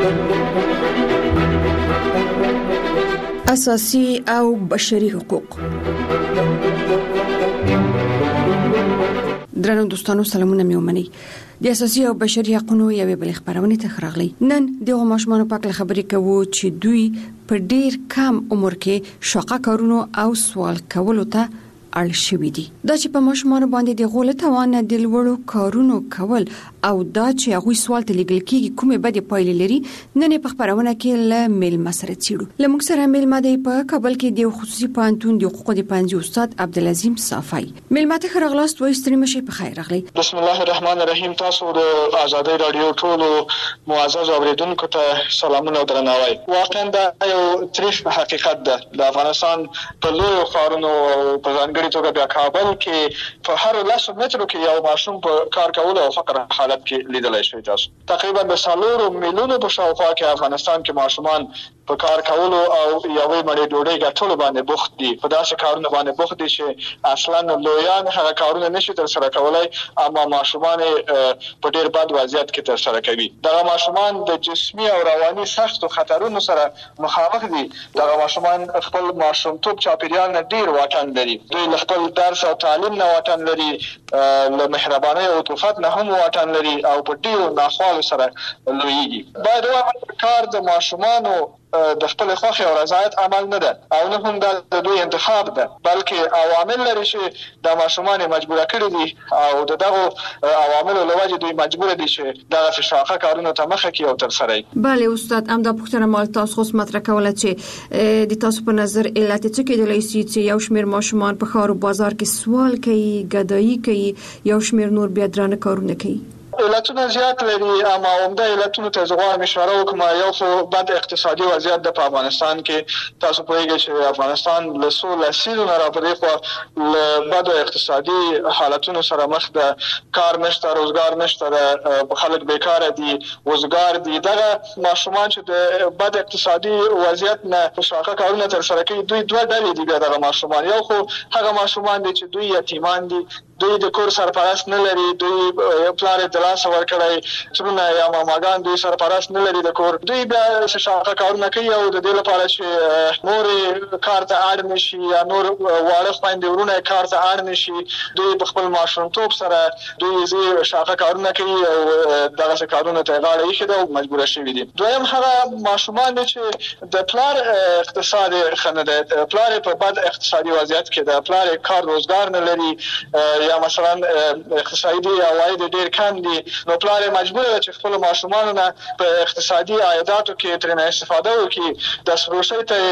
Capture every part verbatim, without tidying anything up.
اساسي او بشري حقوق. درنو دوستانو سلامونه مې ومنئ. د اساسي او بشري حقوقو یوې بل خبرونه ته خراغلی. نن دغه ماشومان په اړه خبرې کوو چې دوی په ډیر کم عمر کې شاقه کارونو او سوال کولو ته اړ شوي دي. دا چې په ماشومان باندې د غول توان د لوړو کارونو کول او دا چې هغه سوال ته لګل کېږي کومه بده پایلې لري، نن په خبرونه کې له میل مسره چیرو. لمونږ سره میل ماده په کابل کې د خصوصي پانتون د حقوقو د پنځه استاد عبدالعظیم صافی. میل ماته خرغلاست وې ستړي مشه په خیر راغلی. بسم الله الرحمن الرحیم. تاسو د آزادۍ رادیو ټولو معزز اوریدونکو ته سلامونه او درناوی. واقعا دا یو تریخ حقیقت ده. د افغانستان په لوی خارونو په ځانګړي توګه د کابل کې په هر لاسو مترو کې یو ماشوم په کار کولو او فقر حالت کې لیدلای شئ. تاسو تقریبا د سالورو میلیونو په شاوخوا کې افغانستان کې ماشومان په کار کولو او یوې مړۍ ډوډۍ ګټلو باندې بوخت دي. په داسې کارونو باندې بوخت دي چې اصلا لویان هغه کارونه نشي تر سره کولای، اما ماشومان په ډیر بد وضعیت کې تر سره کوي. دغه ماشومان د جسمي او رواني سختو خطرونو سره مخامخ دي. دغه ماشومان خپل ماشومتوب چاپیریال نه ډیر واټن لري. دوی خپل درس او تعلیم نه واټن لري، له مهرباني او عطوفت نه هم واټن لري او په ډیرو ناخوالو سره لویږي. باید واقعا کار د ماشومانو د خپل خوښي او رضایت عمل نه ده او نه هم د دوی انتخاب ده، بلکې عوامل لري چې د ماشومان مجبور کړي دي او دغه عوامل له وجې دوی مجبور دي چې دغه شاخه کارونه ته مخه کوي او تر سره. بله استاد، هم دا پوښتنه مال تاسو خو مطرح کوله چې د تاسو په نظر علت څه کېدلی شي چې یو شمېر ماشومان په ښار او بازار کې سوال کوي، ګدایي کوي، یو شمېر نور بیا درانه کارونه کوي؟ علتونه زیات لري، اما عمده علتونه ته زغوام اشاره وکم. یو خو بد اقتصادي وضعیت د افغانستان کې. تاسو پوهیږئ چې افغانستان له څو لسیزونو راپورې خو له بد اقتصادي حالتونو سره مخ ده. کار نشته، روزګار نشته، خلک بیکاره دي، وزګار دي. دغه ماشومان چې د بد اقتصادي وضعیت نه شاقه کارونه تر سره کوي، دوی دوه ډلې دي. دغه ماشومان یو خو هغه ماشومان دي چې دوی یتیمان دي، دوی د کور سرپرست نه لري، دوی پلار دراس ورکړی څونه یا ماماګان دوی سرپرست نه لري د کور، دوی بیا شاقه کارونه کوي او د دې لپاره چې نور کار ته اړ نشي یا نور واړه خويندې ورونه کار ته اړ نشي، دوی په خپل ماشومتوب سره دوی زی شاقه کارونه کوي او دغه کارونه ته غاړه یې خېده او مجبور شوي دي. دویم هغه ماشومان چې د پلار اقتصاد خنه ده، پلار په بد اقتصادي وضعیت کې ده، پلار کار روزګار نه لري یا مثلا اقتصادي عواید ډیر کم دي، نو پلار مجبور دی چې خپل ماشومان نه په اقتصادي عایداتو کې ترنه استفاده وکړي، د سروسي ته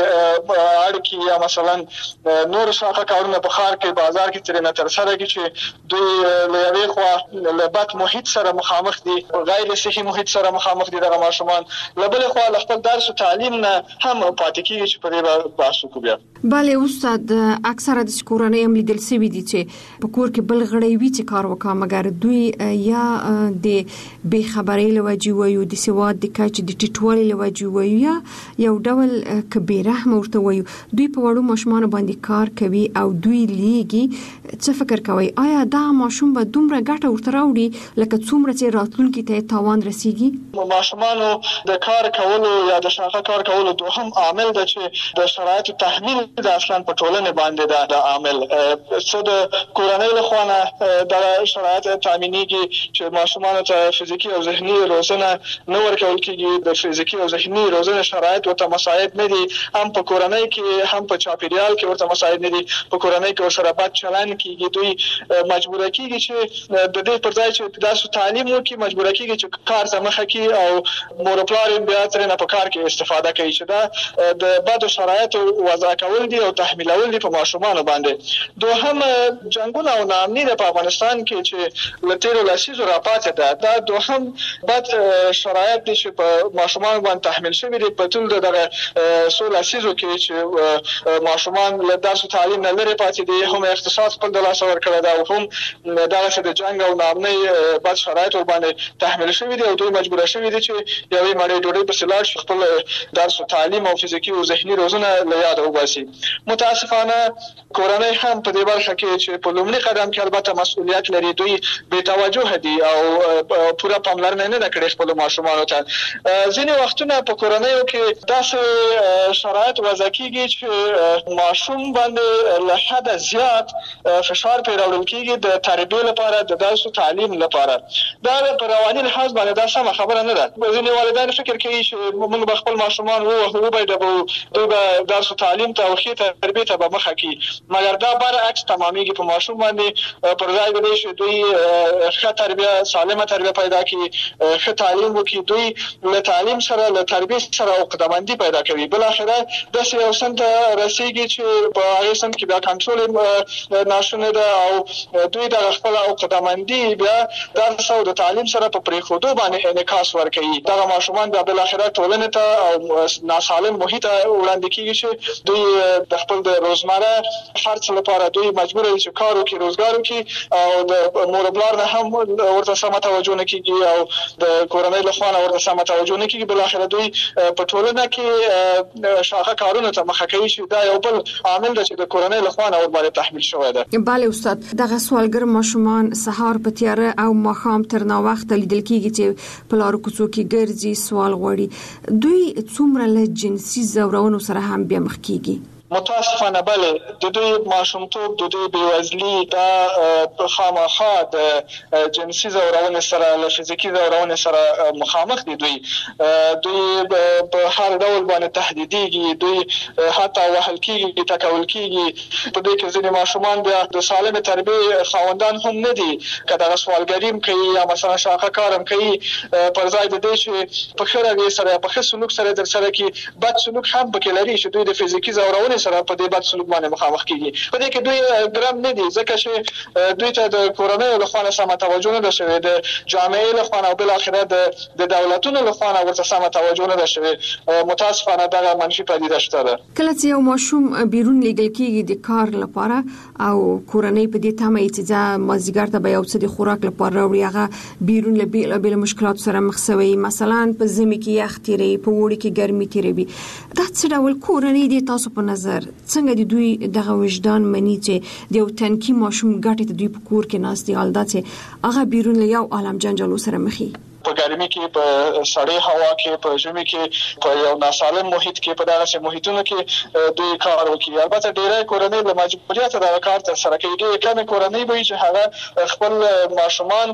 اړ کی یا مثلا نور شاقه کارونه په ښار کې بازار کې ترنه تر سره کی چې دوی له یوې خوا له بد محیط سره مخامخ دي، غیر صحي محیط سره مخامخ دي. دغه ماشومان له بل خوا خپل درس او تعلیم نه هم پاتې کیږي چې په دې بحث وکړو. بله استاد، اکثره د کورنۍ هم لیدل شوي دي چې په کور کې بل غړی وي چې کار وکړي، مګر دوی یا د بې خبرۍ له وجې وایو، د سواد د کچې د ټیټوالي له وجې وایو، یا یو ډول که بې رحمه ورته وایو، دوی په وړو ماشومانو باندې کار کوي او دوی لیږي. څه فکر کوئ، آیا دا ماشوم به دومره ګټه ورته راوړي لکه څومره چې راتلونکي ته تاوان رسیږي؟ ماشومانو د کار کولو یا د شاقه کار کولو دوهم عامل ده چې د شرایطو تحمیل د اصلا په ټولنه باندې ده د عامل څه د کورنۍ له خوا نه د شرایط تامینېږي چې ماشومانو ته فزیکي او ذهني روزنه نه ورکول کېږي. د فزیکي او ذهني روزنه شرایط ورته مساعد نه دي، هم په کورنۍ کې هم په چاپیریال کې ورته مساعد نه دي. په کورنۍ کې ورسره بد چلند کېږي، دوی مجبور کېږي چې د دې پر ځای چې درس او تعلیم وکړي مجبور کېږي چې کار ته مخه کړي او مور پلار بیا ترنه په کار کې استفاده کوي چې دا د بد شرایطو وضع کول دي او تحمیلول دي په ماشومانو باندې. دوهم جنگونه او ناامني د افغانستان کې چې لتیرو لسیزو راپاتې ده، دا دوهم بد شرایط دي چې په ماشومان باندې تحمیل شوي دي په ټول دغه څو لسیزو کې چې ماشومان له درس او تعلیم نه لري پاتې دي، هم اقتصاد خپل د لاسه ورکړی ده او هم دغه د جنگ او ناامنۍ بد شرایط باندې تحمیل شوي دي او دوی مجبور شوي دي چې یوې مړۍ ډوډۍ پسې لاړ شي، خپل درس او تعلیم او فزیکي او ذهني روزنه له یاده وباسي. متاسفانه کورنۍ هم په دې برخه کې چې په لومړي قدم هم کې البته مسؤلیت لري، دوی بې توجه دي او پوره پاملرنه نه کوي خپل ماشومان ته. ځینې وختونه په کورنیو کې داسې شرایط وضع کیږي چې ماشوم باندې له حد زیات فشار پرې راوړل کیږي د تربیې لپاره، د درس او تعلیم لپاره. دا په رواني لحاظ باندې دا سمه خبره نه ده. ځینې والدین فکر کوي چې موږ به خپل ماشومان ووهو، به دوی به درس او تعلیم ته او ښې تربیې ته به مخه کړي، مګر دا برعکس تمامیږي. په ماشوم باندې پر ځای د دې چې دوی ښه تربیه، سالمه تربیه پیدا کړي، ښه تعلیم وکړي، دوی له تعلیم سره له تربیې سره عقده‌مندي پیدا کوي. بالاخره داسې یو سند رسیږي چې په هغه سند کې بیا کنټرول ناشونې ده او دوی د خپل عقده‌مندي بیا درس او د تعلیم سره په پریښودو باندې انعکاس ورکوي. دغه ماشومان بیا بالاخره ټولنې ته او ناسالم محیط وړاندې کیږي چې دوی د خپل د روزمره خرڅ لپاره دوی مجبور دي چې کار وکړي، روزګار وکړي او د مور پلار نه هم ورته سمه توجه نه کیږي او د کورنۍ له خوا ورته سمه توجه نه کیږي. بالاخره دوی په ټولنه کې شاخه کارونه ته مخه کوي چې دا یو بل عامل دی چې د کورنۍ له خوا ورباندې تحمیل شوی دی. بله استاد، دغه سوالګر ماشومان سهار په تیاره او ماښام تر ناوخته لیدل کیږي چې په لارو کوڅو کې ګرځي، سوال غواړي. دوی څومره له جنسي ځورونو سره هم بیا مخ کیږي؟ متاسفانه بله، د دوی ماشومتوب، د دوی بېوزلي دا خامخا د جنسي ځورونې سره، له فزیکي ځورونې سره مخامخ دي. دوی دوی په هر ډول باندې تهدیدېږي، دوی حتی وهل کېږي، ټکول کېږي. په دې کې ځینې ماشومان بیا د سالمې تربیې خاوندان هم نه دي، که دغه سوالګري هم کوي یا مثلا شاقه کار هم کوي، پر ځای د دې چې په ښه رویې سره، په ښه سلوک سره در سره کړي، بد سلوک هم پکې لري چې دوی د فزیکي ځورونې سره په دې بد سلوک باندې مخامخ کیږي. په دې کې دوی ګرم نه دي، ځکه چې دوی ته د کورنۍ له خوا سمه توجه نه ده شوې، د جامعې له خوا او بل اخره د د دولتونو له خوا ورته سمه توجه نه ده شوې. متاسفانه دغه منفي پدیده شته ده. کله چې یو ماشوم بیرون لیږل کیږي د کار لپاره او کورنۍ په دې تمه چې ځا مازیګر ته به یو څه د خوراک لپاره راوړي، هغه بیرون له بیل بیل مشکلات سره مخ شوی، مثلا په زمي کې یخ تیری، په وړي کې ګرمي تیری. دا څه ډول کورنۍ دي تاسو په نظر څنګه د دوی دغه وجدان مني چې د یو تنکي ماشوم ګټې ته دوی په کور کې ناست دي، حالدا چې هغه بیرون له یو عالم جنجالو سره مخي؟ په ګرمي کې، په سړې هوا کې، په ژمي کې، په یو ناسالم محیط کې، په دغه محیطونو کې دوی کار وکړي. البته ډېری کورنۍ له مجبوریت دا کار تر سره کوي. ډېرې کمې کورنۍ به چې هغه خپل ماشومان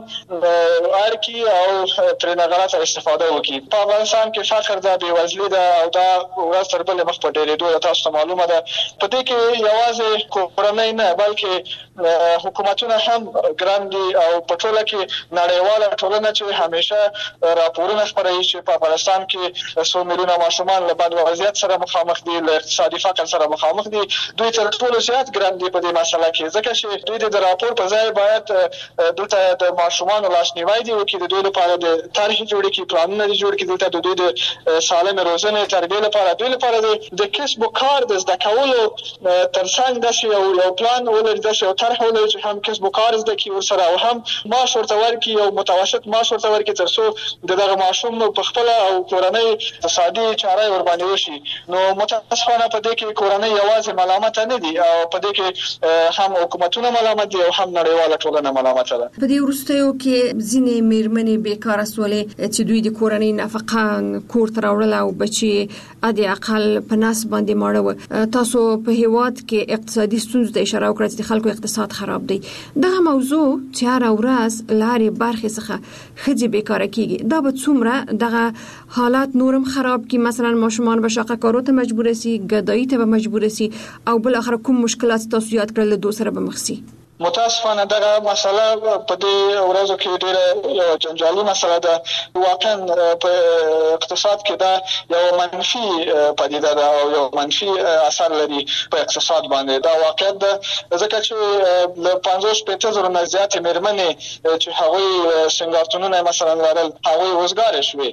اړ کړي او ترې غلطه استفاده وکړي. په افغانستان کې فقر ده، بېوزلي ده او دا ورځ تر بلې مخ په ډېرېدو ده. تاسو ته معلومه ده په دې کې یوازې کورنۍ نه بلکې حکومتونه هم ګران دي او په ټوله کې نړیواله ټولنه چې همیشه راپورونه خپروي چې په افغانستان کې څو میلیونه ماشومان له بد وضعیت سره مخامخ دي، له اقتصادي فقر سره مخامخ دي. دوی تر ټولو زیات ګران دي په دې مسله کې، ځکه چې دوی د راپور په ځای باید دلته د ماشومانو لاسنیوی دي وکړي، د دوی لپاره د طرحې جوړې کړي، پلانونه دي جوړ کړي، دلته د دوی د سالمې روزنې تربیې لپاره، دوی لپاره د کسب و کار د زده کولو ترڅنګ داسې یو یو پلان ولري، داسې یو طرح ولري چې هم کسب و کار زده کړي ورسره او هم معاش ورته ورکړي، یو متوسط معاش ورته ورکړي، تر څو دغه ماشوم په خپل او کورنۍ اقتصادي چاره ور باندې وشي. نو متاسفانه په دې کې کورنۍ یوازې ملامت نه دي او په دې کې هم حکومتونه ملامت دي او هم نړیواله ټولنه ملامت ده. په دې وروستیو کې ځینې میرمنې بیکاره سولې چې دوی د کورنۍ نفقه کور ته راوړل او بچي ادي اقل په ناس باندې ماړه. تاسو په هیواد کې اقتصادي ستونزو ته اشاره وکړه چې خلکو اقتصاد خراب دی. دغه موضوع چې هر ورځ لارې برخې څخه خځې بیکاره کیږي، دا به څومره دغه حالات نورم خراب کی؟ مثلا ماشومان به شاقه کارو ته مجبور سي، ګدایي ته به مجبور سي او بل اخر کوم مشکلات تاسو یاد کړل دوه سره به مخ سي؟ متاسفانه دغه مسله په دې ورځو کې ډېره جنجالي مسله ده. واقعا په اقتصاد کې دا یو منفي پدیده ده او یو منفي اثر لري په اقتصاد باندې. دا واقعیت ده ځکه چې له پنځوس شپېته زره نه زیاتې مېرمنې چې هغوی سنګارتونونه مثلا لرل، هغوی وزګارې شوې.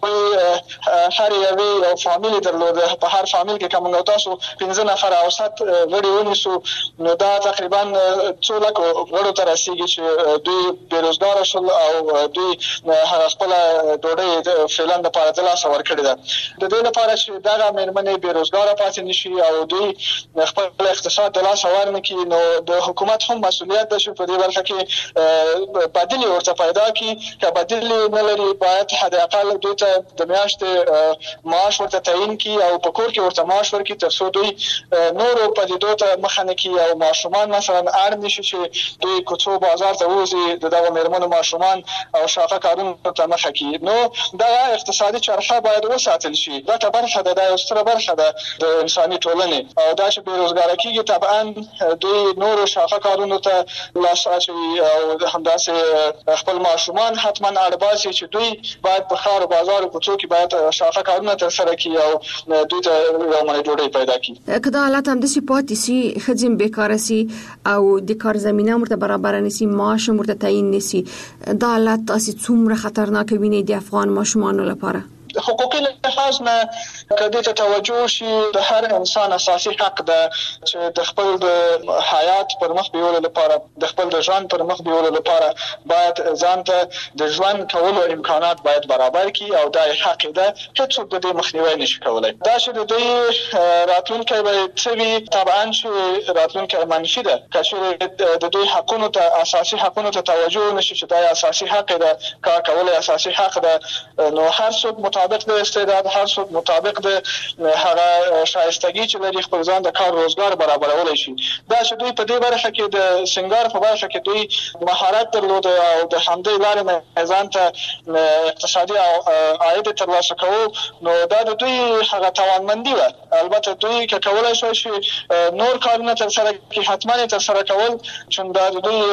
هغوی هر یوې یو فامیل درلوده. په هر فامیل کې که موږ تاسو پنځه نفره اوسط غړي ونیسو، نو دا تقریبا څو لکو غړو ته رسیږي چې دوی بېروزګاره شول او دوی خپله ډوډۍ فعلا دپاره د لاسه ورکړې ده. د دې لپاره چې دغه مېرمنې بېروزګاره پاتې نه شي او دوی خپل اقتصاد د لاسه ورنه کړي، نو د حکومت هم مسؤلیت ده چې په دې برخه کې بدیل ورته پیدا کړي. که بدیل نه لري باید حداقل دوی ته د میاشتې معاش ورته تعیین کړي او په کور کې ورته معاش ورکړي تر څو دوی نورو پدیدو ته مخه نه کړي او ماشومان مثلا اړ نه شي چې دوی کوڅو بازار ته ووځي د دغه مېرمنو ماشومان او شاقه کارونو ته مخه کړي. نو دغه اقتصادي چرخه باید وساتل شي. دا ته برخه ده، دا یو ستره برخه ده د انساني ټولنې، او دا چې بېروزګاره کېږي طبعا دوی نورو شاقه کارونو ته لاس اچوي او همداسې خپل ماشومان حتما اړ باسي چې دوی باید په ښار او بازار او کوڅو کې باید شاقه کارونه ترسره کړي او دوی ته یو منې ډوډۍ پیدا کړي. که دا حالت همداسې پاتې سي، ښځې هم بیکاره سي او د کار زمینه ورته برابره نه سي، معاش هم ورته تعیین نه سي، دا حالت تاسې څومره خطرناک وینئ د افغان ماشومانو لپاره؟ حقوقي لحاظ نه که دې ته توجه شي، د هر انسان اساسي حق ده چې د خپل د حیات پر مخ بیولو لپاره، د خپل د ژوند پر مخ بیولو لپاره باید ځان ته د ژوند کولو امکانات باید برابر کړي او دا حق ده. هیڅوک د دې مخنیوی نشي کولای. دا چې د دوی راتلونکی به څه وي، طبعا چې راتلونکی منفي ده. که چېرې د دوی حقونو ته، اساسي حقونو ته توجه نشي چې دا اساسي حق ده، کار کول اساسي حق ده، نو هر څوک مطابق د استعداد، هر څوک مطابق د هغه شایستګي چې لري خپل ځان د کار روزګار برابرولای شي. دا چې دوی په دې برخه کې د سنگار په برخه کې دوی مهارت درلود او د همدې لارې نه ځان ته اقتصادي عاید ترلاسه کوو، نو دا د دوی هغه توانمندي وه. البته دوی که کولای شوی شي نور کارونه ترسره کړي، حتما یې ترسره کول، چون دا د دوی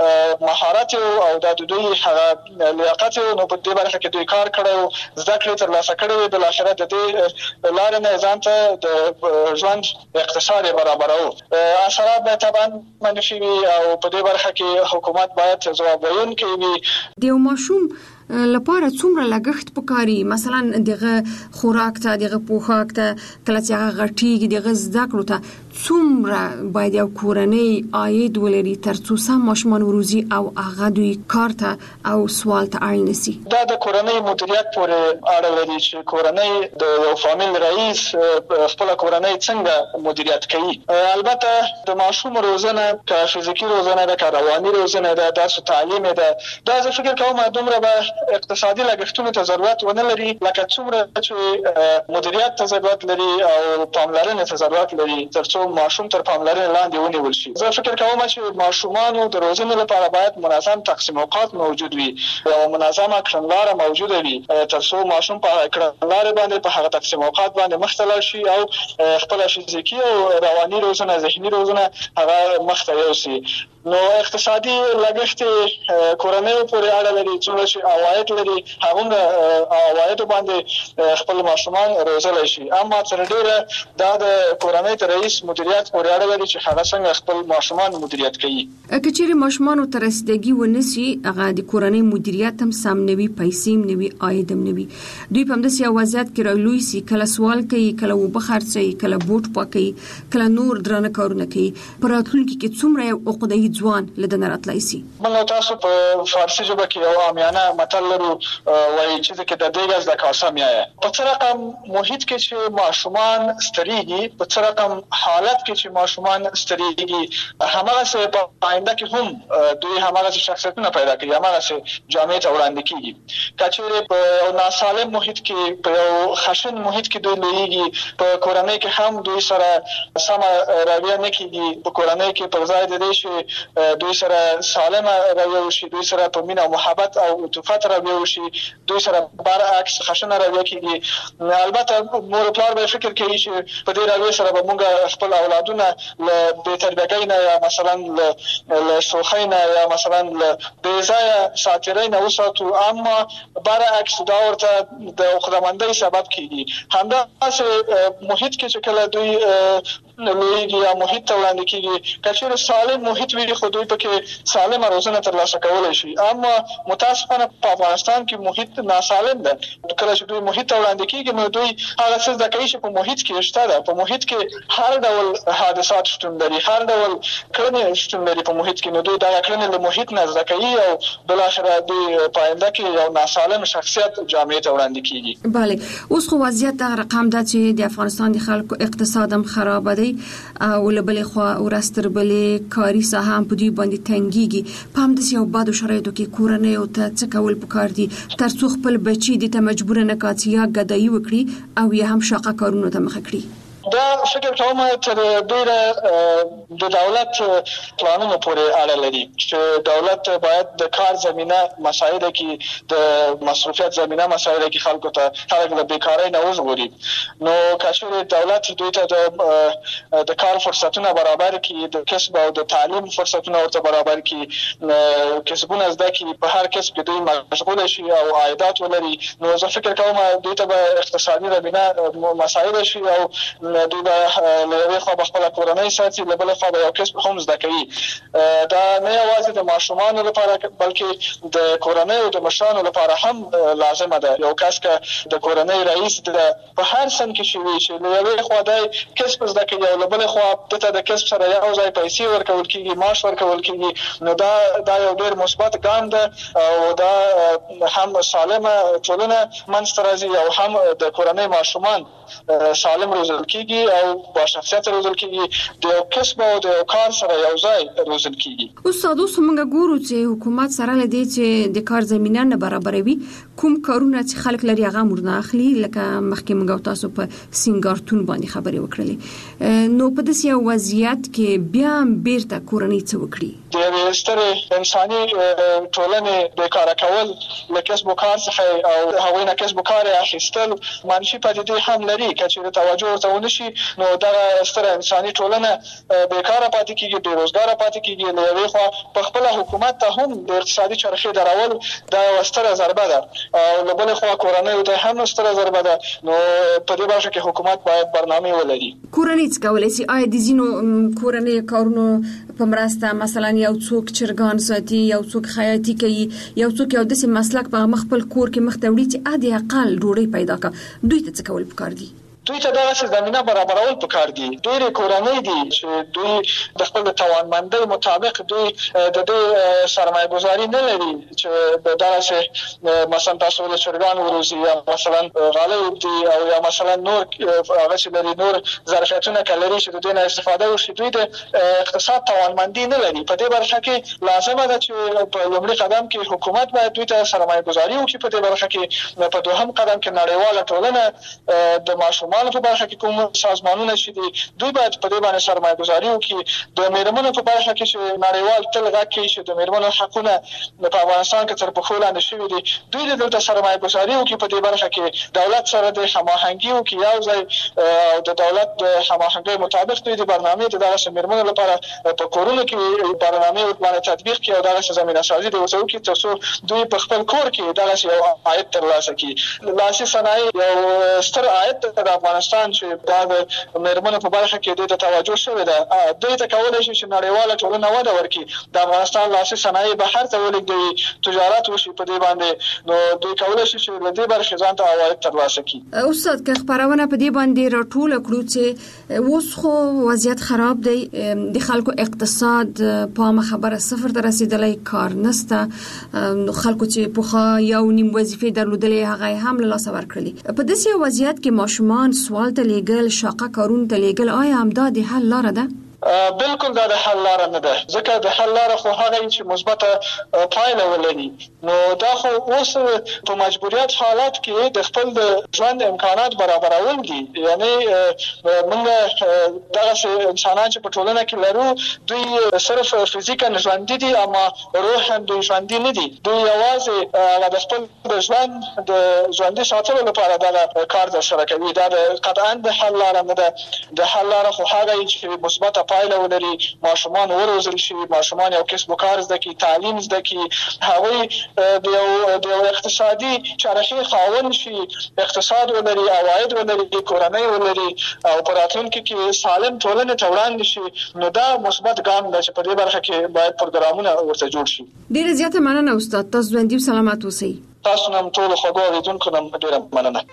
مهارت او دا د دوی هغه لیاقت، نو په دې برخه کې دوی کار کړی، زده کړې ترلاسه کړې وي، بالاخره د دې لارې نه ځان ته د ژوند اقتصاد برابرو. اثرات به طبعا منفي وي او په دې برخه کې حکومت باید ځواب ویونکی وي. د یو ماشوم لپاره څومره لګښت پکاري؟ مثلا دغه خوراک ته، دغه پوښاک ته، کله چې هغه غټیږي دغه زده کړو ته څومره باید یو کورنۍ عاید ولري تر څو سم ماشومان وروزي او هغه دوی کار ته او سوال ته اړ نه سي؟ دا د کورنۍ مدیریت پورې اړه لري چې کورنۍ د یو فامیل رئیس خپل کورنۍ څنګه مدیریت کوي. البته د ماشوم روزنه، که فزیکی روزنه ده، که رواني روزنه ده، درس او تعلیم ده، دا زه فکر کوم دومره به اقتصادي لګښتونو ته ضرورت ونه لري لکه څومره چې مدیریت ته ضرورت لري او پاملرنې ته ضرورت لري تر څو ماشوم تر پاملرنې لاندې ونیول شي. زه فکر کوم چې ماشومانو د روزنې لپاره باید منظم تقسیم اوقات موجود وي او منظمه کړنلاره موجوده وي تر څو ماشوم په کړنلاره باندې په هغه تقسیم اوقات باندې مخ ته لاړ شي او خپل فزیکی او رواني روزنه، ذهني روزنه هغه مخ ته یوسي. نو اقتصادي لګښت کورنۍ پورې اړه لري، څومره چې عواید لري هغومره عوایدو باندې خپل ماشومان روزلی شي. اما تر ډېره دا د کورنۍ د رئیس مدیریت پورې اړه لري چې هغه څنګه خپل ماشومان مدیریت کوي. که چېرې ماشومانو ته رسیدګي ونه سي، هغه د کورنۍ مدیریت هم سم نه وي، پیسې هم نه وي، عاید هم نه وي، دوی په همداسې یو وضعیت کې رالوی سي، کله سوال کوي، کله اوبه خرڅوي، کله بوټ پاکوي، کله نور درانه کارونه کوي. په راتلونکي کې څومره یو عقده‌ای ځوان له دنه راتلی سي؟ موږ تاسو په فارسي ژبه کې یو عامیانه متل لرو، وایي چې ځکه د دې ګز د کاسه میایه. په څه رقم محیط کې چې ماشومان ستړيږي، په څه رقم حالت کې چې ماشومان ستړيږي، هماغسې په آینده کې هم دوی هماغسې شخصیتونه پیدا کوي، هماغسې جامعې ته وړاندې کېږي. که چېرې په یو ناسالم محیط کې، په یو خشن محیط کې دوی لویېږي، په کورنۍ کې هم دوی سره سمه رویه نه کېږي. په کورنۍ کې پر ځای د دې چې دوی سره سالمه رویه وشي، دوی سره په مینه او محبت او عطوفت رویه وشي، دوی سره برعکس خشنه رویه کېږي. البته مور پلار به فکر کوي چې په دې رویه سره به موږ خپل اولادونه له بېتربیګۍ نه یا مثلا له شوخۍ نه یا مثلا له بېځایه ساتیرۍ نه وساتو، اما برعکس دا ورته د عقده‌مندۍ سبب کېږي. همداسې محیط کې چې کله دوی لویږي یا محیط ته وړاندې کیږي. که چېرې سالم محیط وي خو دوی پکې سالمه روزنه ترلاسه کولی شي. اما متاسفانه په افغانستان کې محیط ناسالم ده. کله چې دوی محیط ته وړاندې کیږي نو دوی هغه څه زده کوي چې په محیط کې شته ده. په محیط کې هر ډول حادثات شتون لري، هر ډول کړنې شتون لري په محیط کې. نو دوی دا کړنې له محیط نه زده کوي او بالاخره دوی په آینده کې یو ناسالم شخصیت جامعې ته وړاندې کیږي. بله، اوس خو وضعیت دغه رقم ده چې د افغانستان د خلکو اقتصاد هم خراب دی او له بلې خوا ورستر بلې کاري ساحه هم په دوی باندې تنګیږي. په همداسې یو بدو شرایطو کې کورنیو ته څه کول پکار دي تر څو خپل بچي دې ته مجبور نه کړي چې یا ګدایي وکړي او یا هم شاقه کارونو ته مخه کړي؟ دا فکر کوم تر ډیره د دولت پلانونو پورې اړه لري چې دولت باید د کار زمينه مسایل کې د مصرفیت زمينه مسایل کې خلکو ته خلک له بیکاری نه وژغوري. نو کاشوره دولت دوی ته د د کار فرصتونه برابر کړي، د کسب او د تعلیم فرصتونه ورته برابر کړي، کسبونه زده کړي، په هر کسب کې دوی مشغول شي او عایدات ولري. نو زه فکر کوم دوی ته به اقتصادي زمينه مسایل شي او دوی به له خوا به خپل کورنۍ ساتي، له بل خوا به یو کسب هم زده کوي. دا نه یوازې د ماشومانو لپاره بلکې د کورنۍ او د مشرانو لپاره هم لازمه ده. یو کس که د کورنۍ رئیس د په هر سن کې شي چې له یوې خوا د کسب زده کوي او له بل خوا ته د کسب سره یو ځای پیسې ورکول کیږي، معاش ورکول کیږي، نو دا دا یو ډېر مثبت ګام ده او دا هم سالمه ټولنه منځته راځي او هم د کورنۍ ماشومان سالم روزل کیږي او با شخصیت روزل کیږي، د یو کسب او د یو کار سره یو ځای روزل کیږي. استاد، اوس موږ ګورو چې حکومت سره لدی چې د کار زمينه نه برابروي، کوم کارونه چې خلک لري هغه مرنه اخلي، لکه مخکې موږ تاسو په سنگارتون باندې خبرې وکړلې. نو په داسې یو وضعیت کې بیا بیرته کورنۍ څه وکړي؟ د یوې سترې انساني ټولنې بیکاره کول له کسب و کار څخه او هغوی نه کسب و کار اخیستل منفي پدیدې هم لري. که چېرې توجه ورته ونه شي نو دغه ستره انساني ټولنه بیکاره پاتې کېږي، بېروزګاره پاتې کېږي. له یوې خوا په خپله حکومت ته هم د اقتصادي چرخې درول دا یوه ستره ضربه ده او له بلې خوا کورنیو ته هم ستره ضربه ده. نو په دې برخه کې حکومت باید برنامې ولري. کورنۍ څه کولی شي؟ آیا د ځینو کورنۍ کارونو په مرسته مثلا یو څوک چرګان ساتي، یو څوک خیاطي کوي، یو څوک یو داسې مسلک په مخ خپل کور کې مخ ته وړي چې ادي اقل ډوډۍ پیدا کړه، دوی ته څه کول پکار دي؟ دوی ته دغه زمينه برابرول پکار دي. ډېرې کورنۍ دي چې دوی د خپل توانمندۍ مطابق دوی د دې سرمایه گذاري نه لري چې دغه مثلا تاسو له چرګان وروزي یا مثلا غالۍ وبدي او یا مثلا نور هغه چې لري نور ظرفیتونه کلري چې د دې نه استفاده وشي. دوی د اقتصاد توانمندي نه لري. په دې برخه کې لازمه ده چې په لومړي قدم کې حکومت باید دوی ته سرمایه گذاري وکړي. په دې برخه کې په دوهم قدم کې نړیواله ټولنه د ماشومان په برخه کې کوم سازمانونه شي دي دوی باید په دې باندې سرمایه گذاري وکړي. د میرمنو په برخه کې چې نړیوال تل غږ کوي چې د میرمنو حقونه په افغانستان کې تر پښو لاندې شوي دي، دوی د دلته سرمایه گذاري وکړي. په دې برخه کې دولت سره د هماهنګي وکړي، یو ځای او د دولت د هماهنګۍ مطابق دوی د برنامې د دغه میرمنو لپاره په کورونو کې برنامې باندې تطبیق کړي او دغه زمينه سازي د وسو کې ترڅو دوی په خپل کور کې دغه یو عاید ترلاسه کړي. لاسي صنایع یو ستر عاید د افغانستان چې دا د میرمنو په برخه کې د توجه شوې ده. دوی ته کولای شي چې نړیواله ټولنه وده ورکړي، د افغانستان لاسي صنایع بهر ته ولېږدوي، تجارت وشي په دې باندې. نو دوی کولای شي چې له دې برخې ځان ته عواید ترلاسه کړي. استاد، که خبرونه په دې باندې راټوله کړو چې اوس خو وضعیت خراب دی، د خلکو اقتصاد په خبره صفر ته رسیدلی، کار نشته، خلکو چې پوخا یو نیم وظیفې درلودلې هغه هم له لاسه ورکړلې. په داسې وضعیت کې ماشومان سوال ته لیږل، شاقه کارونه ته لیږل، آیا همدا د حل لاره ده؟ بالکل دا د حل لاره نه ده، ځکه د حل لاره خو هغه چې مثبته پایله ولري. نو دا خو اوس په مجبوریت حالات کې د خپل د ژوند امکانات برابرول دي. یعنی موږ دغه انسانان چې په ټولنه کې لرو دوی صرف فزیکا ژوندي دي اما روحا دوی ژوندي نه دي. دوی یوازې د خپل د ژوند د ژوندي ساتلو لپاره دا کار ترسره کوي. دا قطعا د حل لاره نه ده. د حل لاره خو هغه چې مثبته پایله ولري، ماشومان وروزل شي، ماشومان یو کسب و کار زده کړي، تعلیم زده کړي، هغوی د یو د یو اقتصادي چارښې خاوند شي، اقتصاد ولري، عواید ولري، کورنۍ ولري او په راتلونکي کې سالم ټولنې ته وړاندې شي. نو دا مثبت ګام ده چې په دې برخه کې باید پروګرامونه ورته جوړ شي. ډېره زیاته مننه استاد، تاسو ژوندي او سلامت اوسئ. تاسو هم ټولو خوږو اورېدونکو نه ډېره مننه.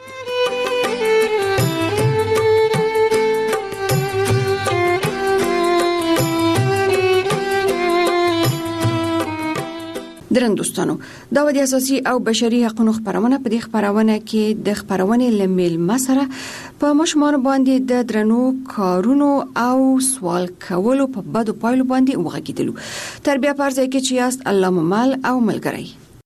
درنو دوستانو، دا و د اساسي او بشري حقوقو خبرونه. په دې خبرونه کې د خبرونې لمیل مسره په مشمار باندې د درنو کارونو او سوال کولو په بدو پایلو باندې وغږیدلو. تربیه پرځای کې چې یاست الله ممل او ملګری.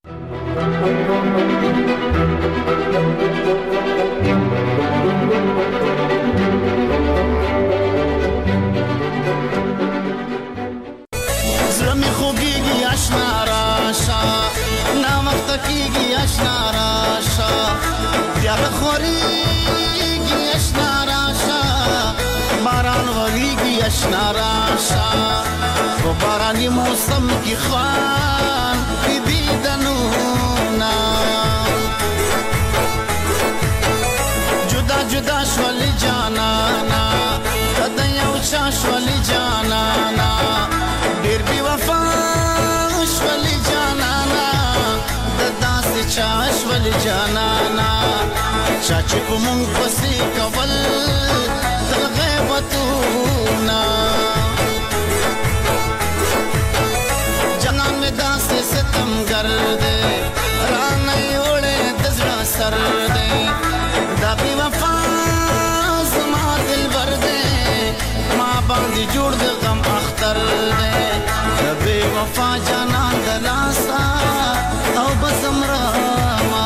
زلمی خوگیگی اشنا راشا نامختکیگی اشنا راشا دیار خوریگی اشنا راشا باران وریگی اشنا راشا و بارانی موسم کی خوان بی دیدنونا جدا جدا شولی جانانا قدن یوچا شولی جانانا دیر بی وفا شولی جانانا دداس چاش ولی جانانا چاچی کو مونگ پسی کول دل غیبتونا جنان میں داس ستم گردے رانی اوڑے دزرا سر دے دا بی وفا زما دل بردے ماں باندی جوڑ دے غم اختر دے دا بی وفا جانان دلاسا او بزم راما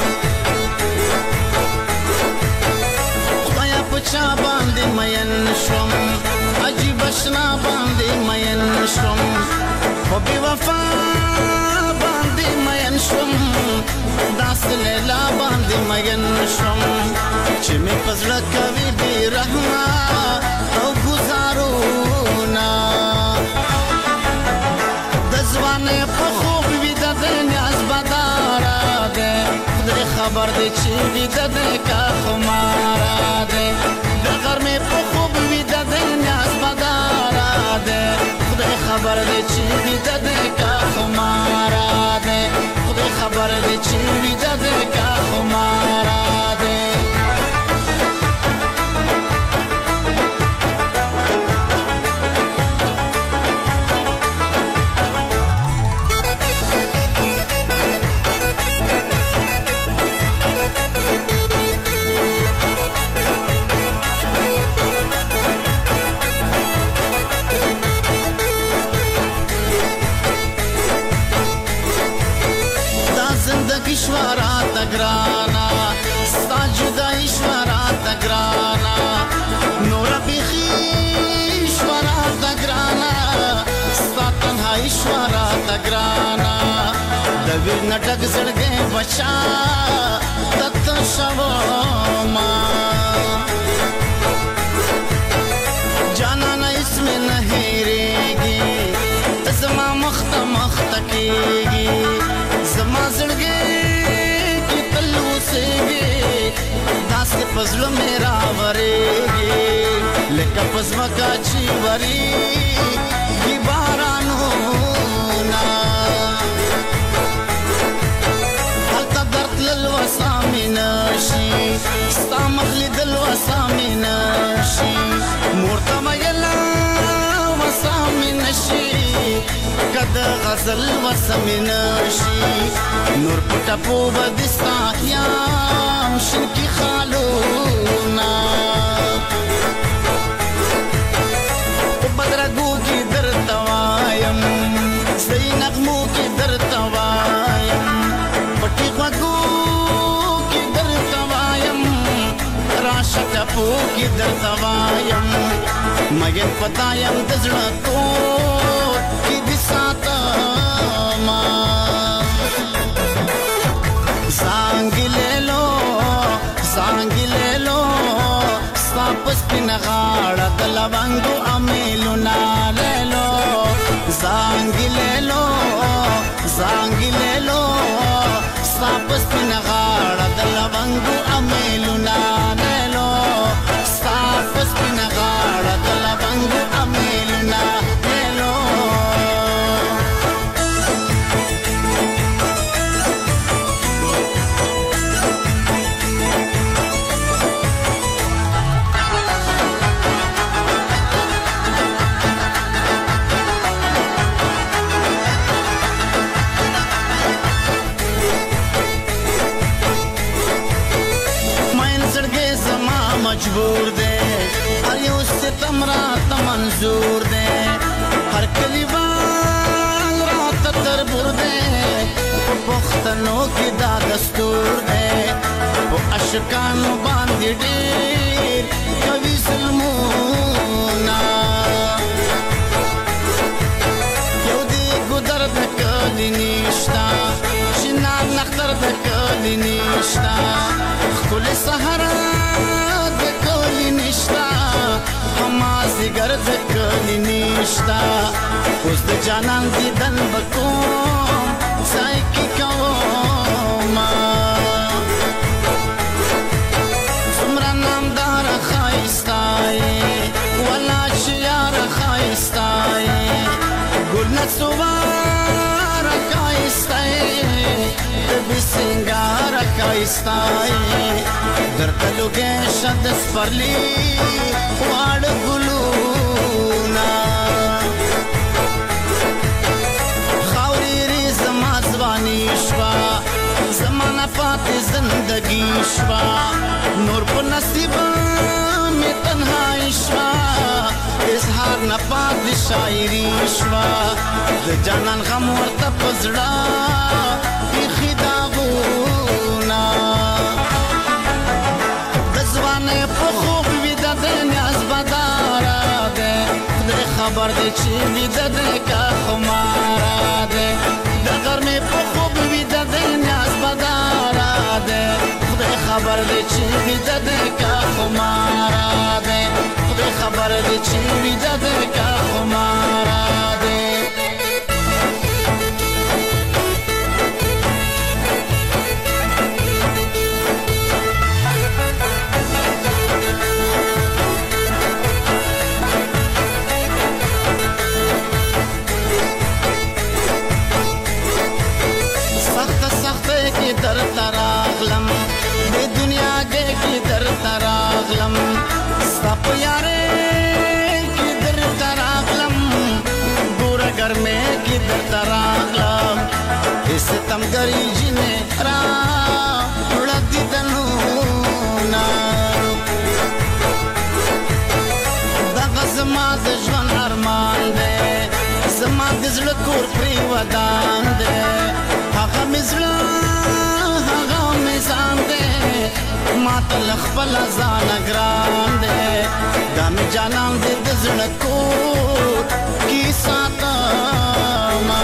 خدایا پچا باندی مین شم عجیب اشنا باندی مین شم و بی وفا باندی مین شم داس لیلا باندی مین شم چی می پزڑا کوي بی رحمه او گزارونا دزوانه په خوب وی د نیاز بدارا ده خدای خبر دی چې وی د کا خمارا ده د غرمه په خوب وی د نیاز بدارا ده خدای خبر دی چې وی د کا خمارا ده خدای خبر دی چې وی د کا خمارا ده ईश्वरा तगराना स्ता जुदा ईश्वरा तगराना नोरा बिखी ईश्वरा तगराना स्ता तन्हा ईश्वरा तगराना दवीर नटक सड़गे बचा तत शवमा जाना न इसमें नहीं रेगी तजमा मख्त मख्त कीगी जमा सड़गे दास पजलो मेरा वरेगी लेका पजमा का चीवरी की बारानो ना हल्का दर्द ललवा सामिनाशी सामखली दलवा सामिनाशी मूर्ता मयला वसामिनाशी कद غزل وسمناشي نور پټا په بدستا یام شنکی خالونا بدرګو کی درتوایم سي نغمو کی درتوایم پټي غو کی درتوایم راشت په کی درتوایم مګر پتایم دزړه کو کی دساتا ما زانګ له لو زانګ له لو ستا پس پنغاړه د لونګو امیلونه لیلو زانګي لیلو زانګي لیلو ستا پس پنغاړه د لونګو امیلونه لیلو ستا پس پنغاړه د لونګو امیلونه لیلو مجبور دے ہر یو ستم رات منظور دے ہر کلیوان رات تربور دے پختنوں کی دا دستور دے وہ اشکانو باندی دیر کبھی ظلمونا یو دی گدر دکلی نیشتا شنان نختر دکلی نیشتا کل سہرہ نشتا همازی گرد کلی نشتا اوس د جانان دیدن بکوم ځای کې کومه څومره نامداره ښایسته یې ولا چې یاره ښایسته یې ګل نه څو واره ښایسته یې د بې سینګاره ښایسته یې درته لوګی شه د سپرلي واړه ګلونه خاورې رې زما ځواني شوه زما نه پاتې زندګي شوه نور په نصیب مې تنهایي شوه اظهار نه پاتې شاعري شوه د جانان غم ورته په زړه ایښي داغونه په خوب ویده دی نیاز بداره دی خدای خبر دی چې ویده دی که خماره دی د غرمې په خوب ویده دی نیاز بداره دی خدای خبر دی چې ویده دی که خماره دی خدای خبر دی چې ویده دی که خماره دی در تراغلم د دنیا کې در تراغلم سپ یاره کې در تراغلم ګور ګرمه کې در تراغلم اس تم ګری جنې را ولدي دنو نا دغه زما د ژوند ارمان دی زما د زړه کور پرې ودان دی هغه مې زړه ما تل خپل ځان ګران دی دا مې جانان دې د زړه کور کې ساتما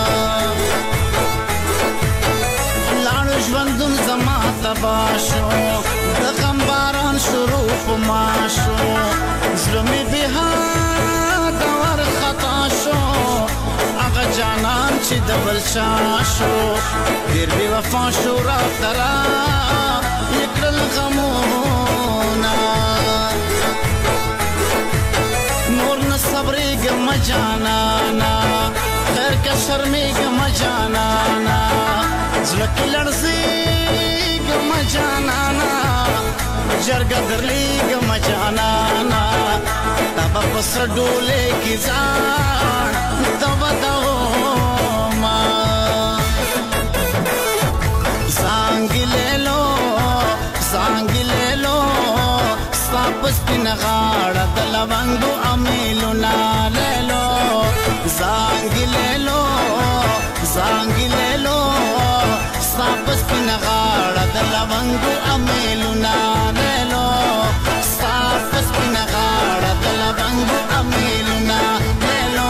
لاړو ژوندون زما تباه شو د غم باران شروع په ما شو زړه مې بېحده ورخطا شو هغه جانان چې د بل چا شو ډېر بې وفا شو راته را یکړل غمونه نور نه صبرېږم جانانا خیر که شرمېږم جانانا زړه کې لړزېږم جانانا جرګه درلېږم جانانا تا به په سره ډولۍ کې ځان ته ودوما زانګي لیلو زانګي لیلو ستا په سپینه غاړه د لونګو امیلونه لیلو زانګي لیلو زانګي لیلو ستا په سپینه غاړه د لونګو امیلونه لیلو ستا په سپینه غاړه د لونګو امیلونه لیلو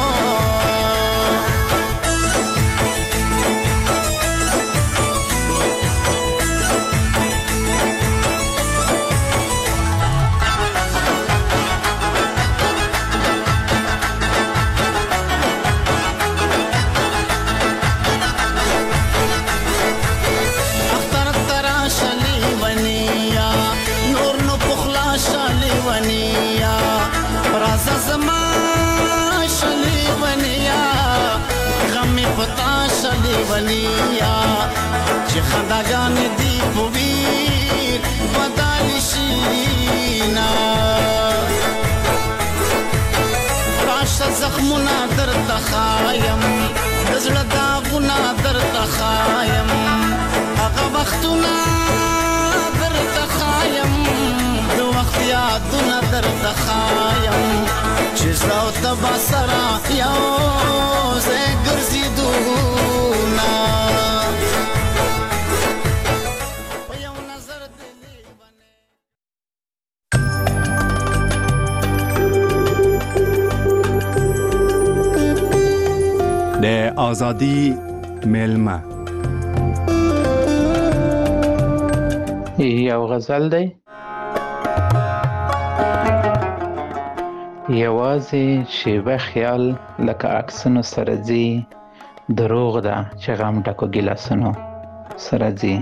لیونیا چې خنداګان دی بویر بدل شینا راشه زخمونه درته خایم دزړه داغونه درته خایم هغه وختونه درته خایم د وخت یادونه درته خایم چې زړه او تبه سره یو ځای ګرځېدونه په یو نظر د لیونې د آزادی میلمه یو غزل دی یوازې شیبه خیال لکه عکسونو سره ځي دروغ ده چې غم ډکو ګیلاسونو سره ځي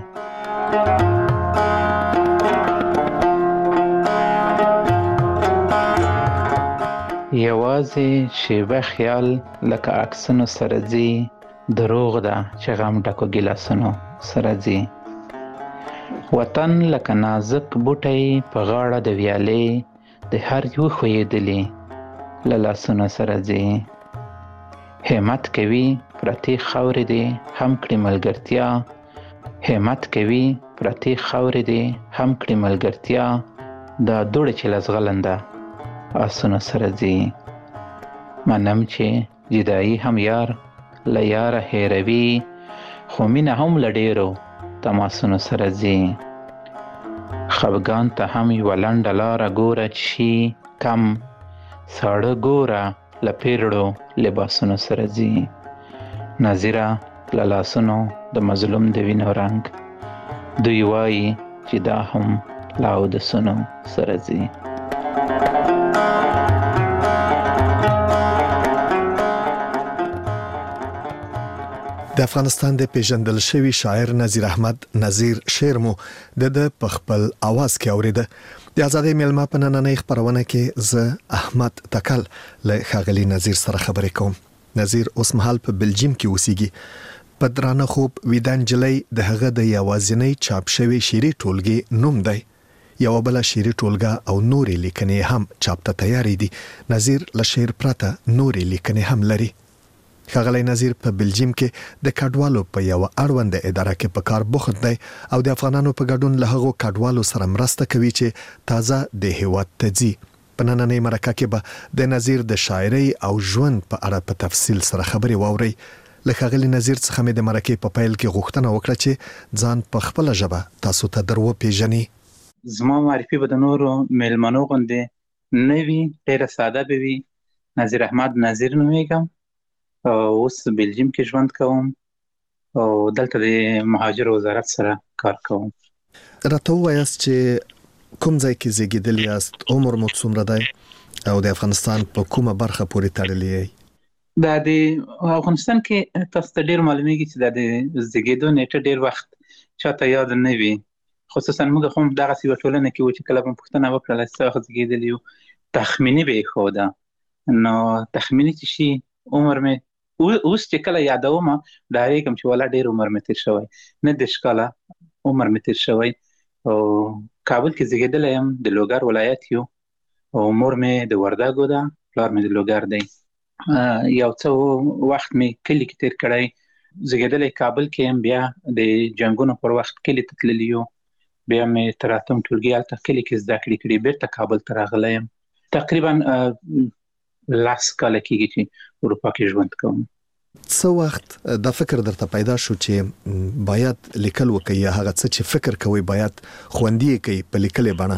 یوازې شیبه خیال لکه عکسونو سره ځي دروغ ده چې غم ډکو ګیلاسونو سره ځي وطن لکه نازک بوټی په غاړه د ویالې د هر یو ښویېدلي له لاسونو سره ځي همت کوي پرتې خاورې دې هم کړي ملګرتیا همت کوي پرتې خاورې دې هم کړي ملګرتیا دا دوړې چې له زغلنده آسونو سره ځي منم چې جدایي هم یار له یاره هېروي خو مینه هم له ډېرو تماسونو سره ځي خفګان ته هم یوه لنډه لاره ګوره چې شي کم ساړه ګوره له پیرړو لباسونو سره ځي نظیره له لاسونو د مظلوم د وینو رنګ دوی وایي چې دا هم له اودسونو سره ځي د افغانستان د پیژندل شوی شاعر نظیر احمد نظیر شعر مو د د پخپل आवाज کې اوریده د آزادۍ میلمه په نننۍ خبرونه کې زه احمد تکل له خاغلی نظیر سره خبرې کوم نظیر اوس مهال په بلجیم کې اوسېږي په درانه خوب ویدان جلای د هغه د یوازینی چاپ شوی شعري ټولګي نوم دی یو بل شعري ټولګه او نورې لیکنې هم چاپ ته تیارې دي نظیر له شعر پرته نورې لیکنې هم لري خاغلی نظیر په بلجیم کې د کډوالو په یو اړوند اداره کې په کار بوخت دی او د افغانانو په ګډون له هغو کډوالو سره مرسته کوي چې تازه د هیواد ته ځي په نننۍ مرکه کې به د نظیر د شاعرۍ او ژوند په اړه په تفصیل سره خبرې واوري له خاغلی نظیر څخه مې د مرکې په پیل کې غوښتنه وکړه چې ځان په خپل ژبه تاسو ته درو پیژني زما معرفي به د نورو میلمنو غوندې نه وي ډېره ساده به وي نظیر احمد نظیر نومیږم اوس بلجیم کې ژوند کوم او دلته د مهاجر وزارت سره کار کوم راته وایاست چې کوم ځای کې زیږیدلی یاست عمر مو څومره دی او د افغانستان په کومه برخه پورې تړلی یې دا د افغانستان کې تاسو ته ډېر معلومیږي چې دا د زیږېدو نیټه ډېر وخت چاته یاد نه وي خصوصا موږ هم دغسې یوه ټولنه کې وو چې کله به پوښتنه وکړله چې څه وخت زیږېدلي یو تخمیني به یې ښوده نو تخمیني چې شي عمر مې اوس چې کله یادوم ډارېږم چې والا ډېر عمر مې تېر شوی نه دېرش کاله عمر مې تېر شوی او کابل کې زیږېدلی یم د لوګر ولایت یو او مور مې د وردګو ده پلار مې د لوګر دی یو څه وخت مې کلي کې تېر کړی زیږېدلی کابل کې یم بیا د جنګونو پر وخت کلي ته تللي یو بیا مې تر اتم ټولګي هلته کلي کې زده کړې کړي بیرته کابل ته راغلی یم تقریبا لاس کاله کېږي چې اروپا کې ژوند کوم څه وخت دا فکر درته پیدا شو چې باید لیکل وکړي یا هغه څه چې فکر کوي باید خوندي کوي په لیکلې بڼه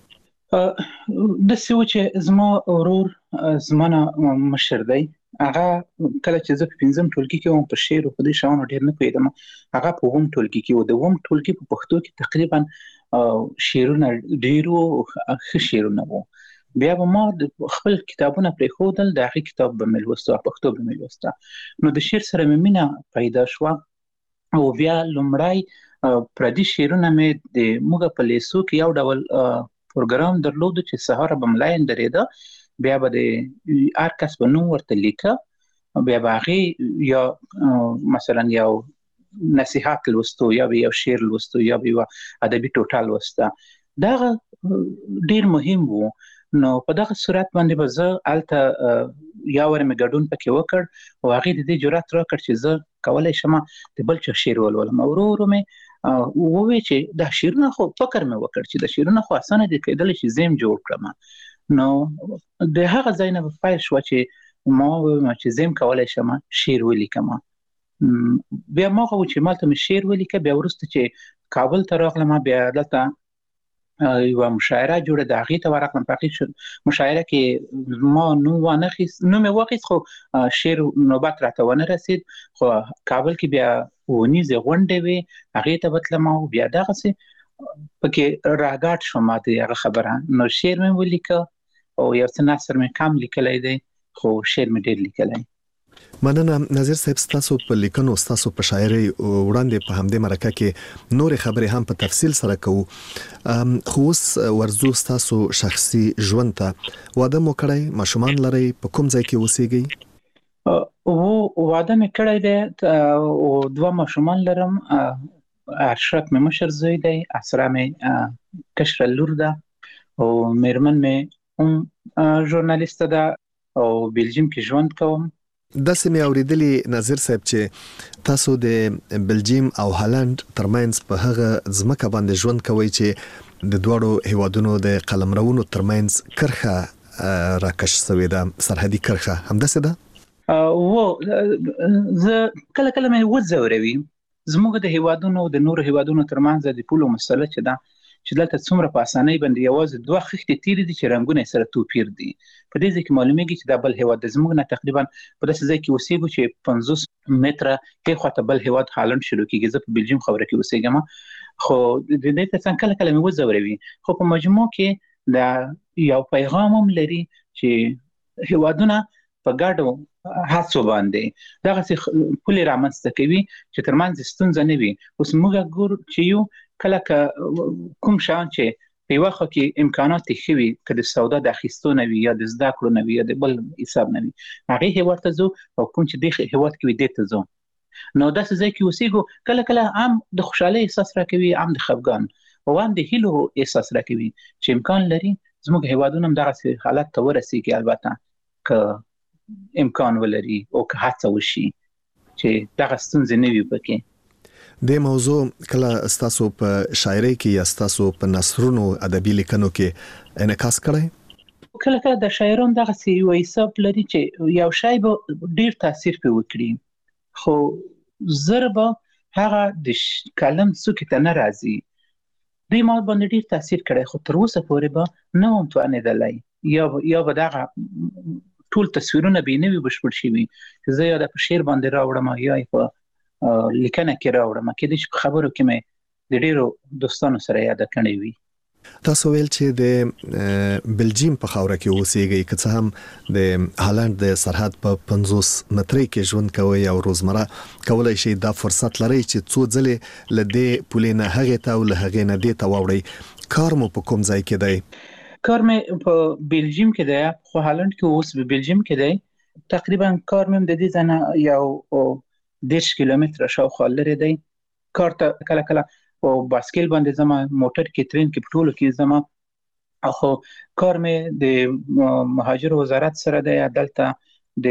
داسې و چې زما ورور زما نه مشر دی هغه کله چې زه په پنځم ټولګي کې وم په شعر او په دې شیانو ډېر نه پوهېدم هغه په اووم ټولګي کې و د اووم ټولګي په پښتو کې تقریبا شعرونه ډېر وو ښه شعرونه وو بیا به ما خپل کتابونه پرېښودل د هغې کتاب به مې لوسته پښتو به مې لوسته نو د شعر سره مې مینه پیدا شوه او بیا لومړی پردي شعرونه مې د موږ په لیسو کې یو ډول پروګرام درلودو چې سهار به ملاین درېده بیا به د هر کس به نوم ورته لیکه بیا به هغې یا مثلا یو نصيحت لوستو یا به یو شعر لوستو یا به یو ادبي ټوټه لوسته دا ډیر مهم وو. نو په دغه صورت باندې به زه الته یا ورمه ګډون پکې وکړ او هغه د دې جرأت راکړ چې زه کولای شم د بل چا شعر ولولم. ورو ورو مې ووی چې دا شعرونه خو فکر مې وکړ چې دا شعرونه خو اسانه دي کېدل چې زم جوړ کړم. نو د هغه ځای نه پیل شو چې ما چې زم کولای شم شعر ولیکم. بیا ما خو چې مالته مې شعر ولیکه، بیا ورسته چې کابل ته راغلم، بیا دلته یو مشاعره جوړه د هغې ته ورغلم. په هغې مشاعره کې ما نوم وانخیست نوم مې واخیست خو شعر نوبت راته ونه رسید. خو کابل کې بیا ونیزې غونډې وې، هغې ته به تلم او بیا دغسې پکې راګاډ شوم ما د هغه خبره. نو شعر مې ولیکه او یو څه نثر مې کم لیکلی دی خو شعر مې ډېر لیکلی. مننه نظیر صاحب، ستاسو په لیکنو ستاسو په شاعرۍ وړاندې په همدې مرکه کې نورې خبرې هم په تفصیل سره کوو. خو اوس ورځو ستاسو شخصي ژوند ته. واده مو کړی، ماشومان لرئ، په کوم ځای کې اوسېږئ؟ او واده مې کړی دی او دوه ماشومان لرم. اشرف مې مشر زوی دی، اسرا مې کشره لور ده او میرمن مې هم ژورنالیسته ده او بلجیم کې ژوند کوم. داسې مې اوریدلی نظیر صاحب چې تاسو د بلجیم او هالند ترمنځ په هغه ځمکه باندې ژوند کوئ چې د دواړو هیوادونو د قلمرونو ترمنځ کرښه راکش شوې ده، سرحدي کرښه، همداسې ده؟ و زه کله کله مې وځوروي زموږ د هیوادونو او د نورو هیوادونو ترمنځ د پولو مسله چې ده چې دلته څومره په اسانۍ باندې یوازې دوه خښتې تیرې دي چې رنګونه یې سره توپیر دي. په دې ځای کې معلومیږي چې دا بل هیواد د زموږ نه تقریبا په داسې ځای کې اوسېږو چې پنځوس متره کې خواته بل هیواد هالند شروع کېږي. زه په بلجیم خبره کې اوسېږم خو د دې ترڅنګ کله کله مې وځوروي. خو په مجموع کې دا یو پیغام هم لري چې هیوادونه په ګډو هڅو باندې دغسې پولې رامنځته کوي چې ترمنځ ستونزه نه وي. اوس موږ ګورو چې یو کله که کوم شیان چې په یوه خوا کې امکانات یې ښه وي، که د سودا د اخیستو نه وي یا د زده کړو نه وي یا د بل حساب نه وي، هغې هیواد ته ځو او کوم چې دې هیواد کې وي دې ته ځو. نو داسې ځای کې اوسېږو کله کله هم د خوشحالۍ احساس راکوي، هم د خفګان او هم د هیلو احساس راکوي چې امکان لري زموږ هیوادونه هم دغسې حالت ته ورسېږي، البته که امکان ولري او که هڅه وشي چې دغه ستونزې نه وي پکې. د موضوع کله ستاسو په شاعرۍ کې یا ستاسو په نثرونو ادبي لیکنو کې انعکاس کړی؟ کله کله د شاعرانو دغسې یو حساب لري چې یو شی به ډېر تاثیر پرې وکړي خو زر به هغه د کلم څوکې ته نه راځي. دوی ما باندې ډېر تاثیر کړی خو تر اوسه پورې به نه وم توانېدلی یا یا به دغه ټول تصویرونه به یې نه وي بشپړ شوي چې زه یا د په شعر باندې راوړم یا یې په لیکنه کې راوړم. کېدای شي په خبرو کې مې د ډېرو دوستانو سره یاده کړې وي. تاسو ویل چې د بلجیم په خاوره کې اوسېږئ، که څه هم د هالند د سرحد په پنځوس مترۍ کې ژوند کوئ او روزمره کولی شئ دا فرصت لرئ چې څو ځلې له دې پولې نه هغې ته او له هغې نه دې ته واوړئ. کار مو په کوم ځای کې دی؟ کار مې په بلجیم کې دی، خو هالند کې اوس په بلجیم کې دی. تقریبا کار مې د دې ځای نه یو دېرش کیلومتره شاوخوا لرې دی. کار ته کله کله په باسکل باندې ځمه، موټر کې، ترین کې، په ټولو کې ځمه. خو کار مې د مهاجرو وزارت سره دی. دلته د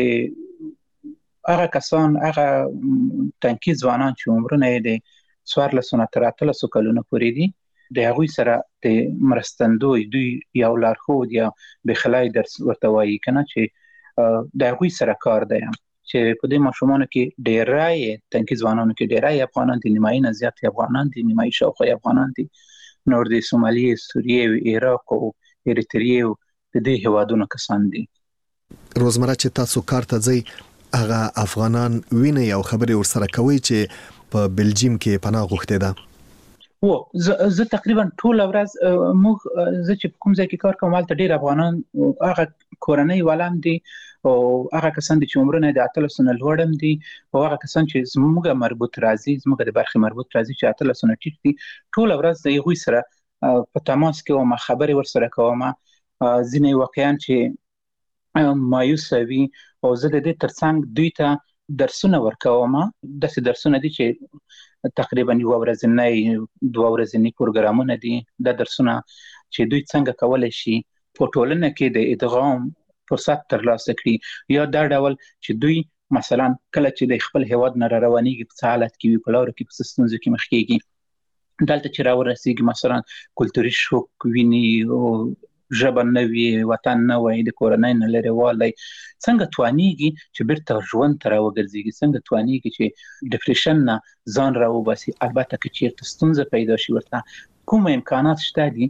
هغه کسان، هغه تنکي ځوانان چې عمرونه یې د څوارلسو نه تر اتلسو کلونو پورې دي، د هغوی سره د مرستندوی دوی یو لارښود یا بخلای درس ورته وایي که نه چې د هغوی سره کار دی چې په دې ماشومانو کې ډېری تنکي ځوانانو کې ډېری افغانان دي، نیمایي نه زیات افغانان دي، نیمایي شاوخوا افغانان دي، نور د سومالي، سوریې، عراق او اریتریې د دې هیوادونو کسان دي. روزمره چې تاسو کار ته ځئ هغه افغانان وینئ او خبرې ورسره کوئ چې په بلجیم کې پناه غوښتې ده؟ و زه تقریبا ټول ورځ موږ زه چې په کوم ځای کې کار کوم هلته ډېر افغانان هغه کورنۍ ولم دي او هغه کسان دي چې عمرونه د اتلسو نه لوړ هم دي او هغه کسان چې زموږ مربوط راځي، زموږ د برخې مربوط راځي چې اتلسو نه ټیټ دي، ټول ورځ د هغوی سره په تماس کې وم، خبرې ورسره کوم. ځینې واقعیان چې مایوسه وي او زه د دې ترڅنګ دوی ته درسونه ورکوم. داسې درسونه دي چې تقریبا یو ورځنی دوه ورځنی پروګرامونه دي. دا درسونه چې دوی څنګه کولای شي په ټولنه کې د ادغام فرصت ترلاسه کړي، یا دا ډول چې دوی مثلا کله چې د خپل هیواد نه روانېږي په څه حالت کې وي، په لارو کې په څه ستونزو کې مخ کېږي، دلته چې راورسېږي مثلا کلتوري شوک ویني او ژبه نه وي، وطن نه وي، د کورنۍ نه لرې والی، څنګه توانېږي چې بیرته ژوند ته راوګرځېږي، څنګه توانېږي چې ډپریشن نه ځان راوباسي. البته که چېرته ستونزه پیدا شي ورته کوم امکانات شته دي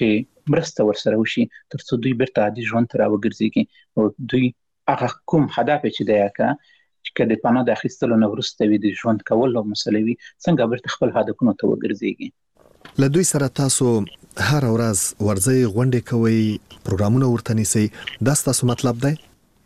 چې مرسته ورسره وشي تر څو دوی بیرته عادي ژوند ته راوګرځېږي او دوی هغه کوم هدف چې دی که چې که د پناه د اخیستلو نه وروسته وي د ژوند کولو مسله وي، څنګه بیرته خپل هدفونو ته وګرځېږي. له دوی سره تاسو هر ورځ ورځي غونډې کوي، پروګرامونه ورته نیسي، دا ستاسو مطلب دی؟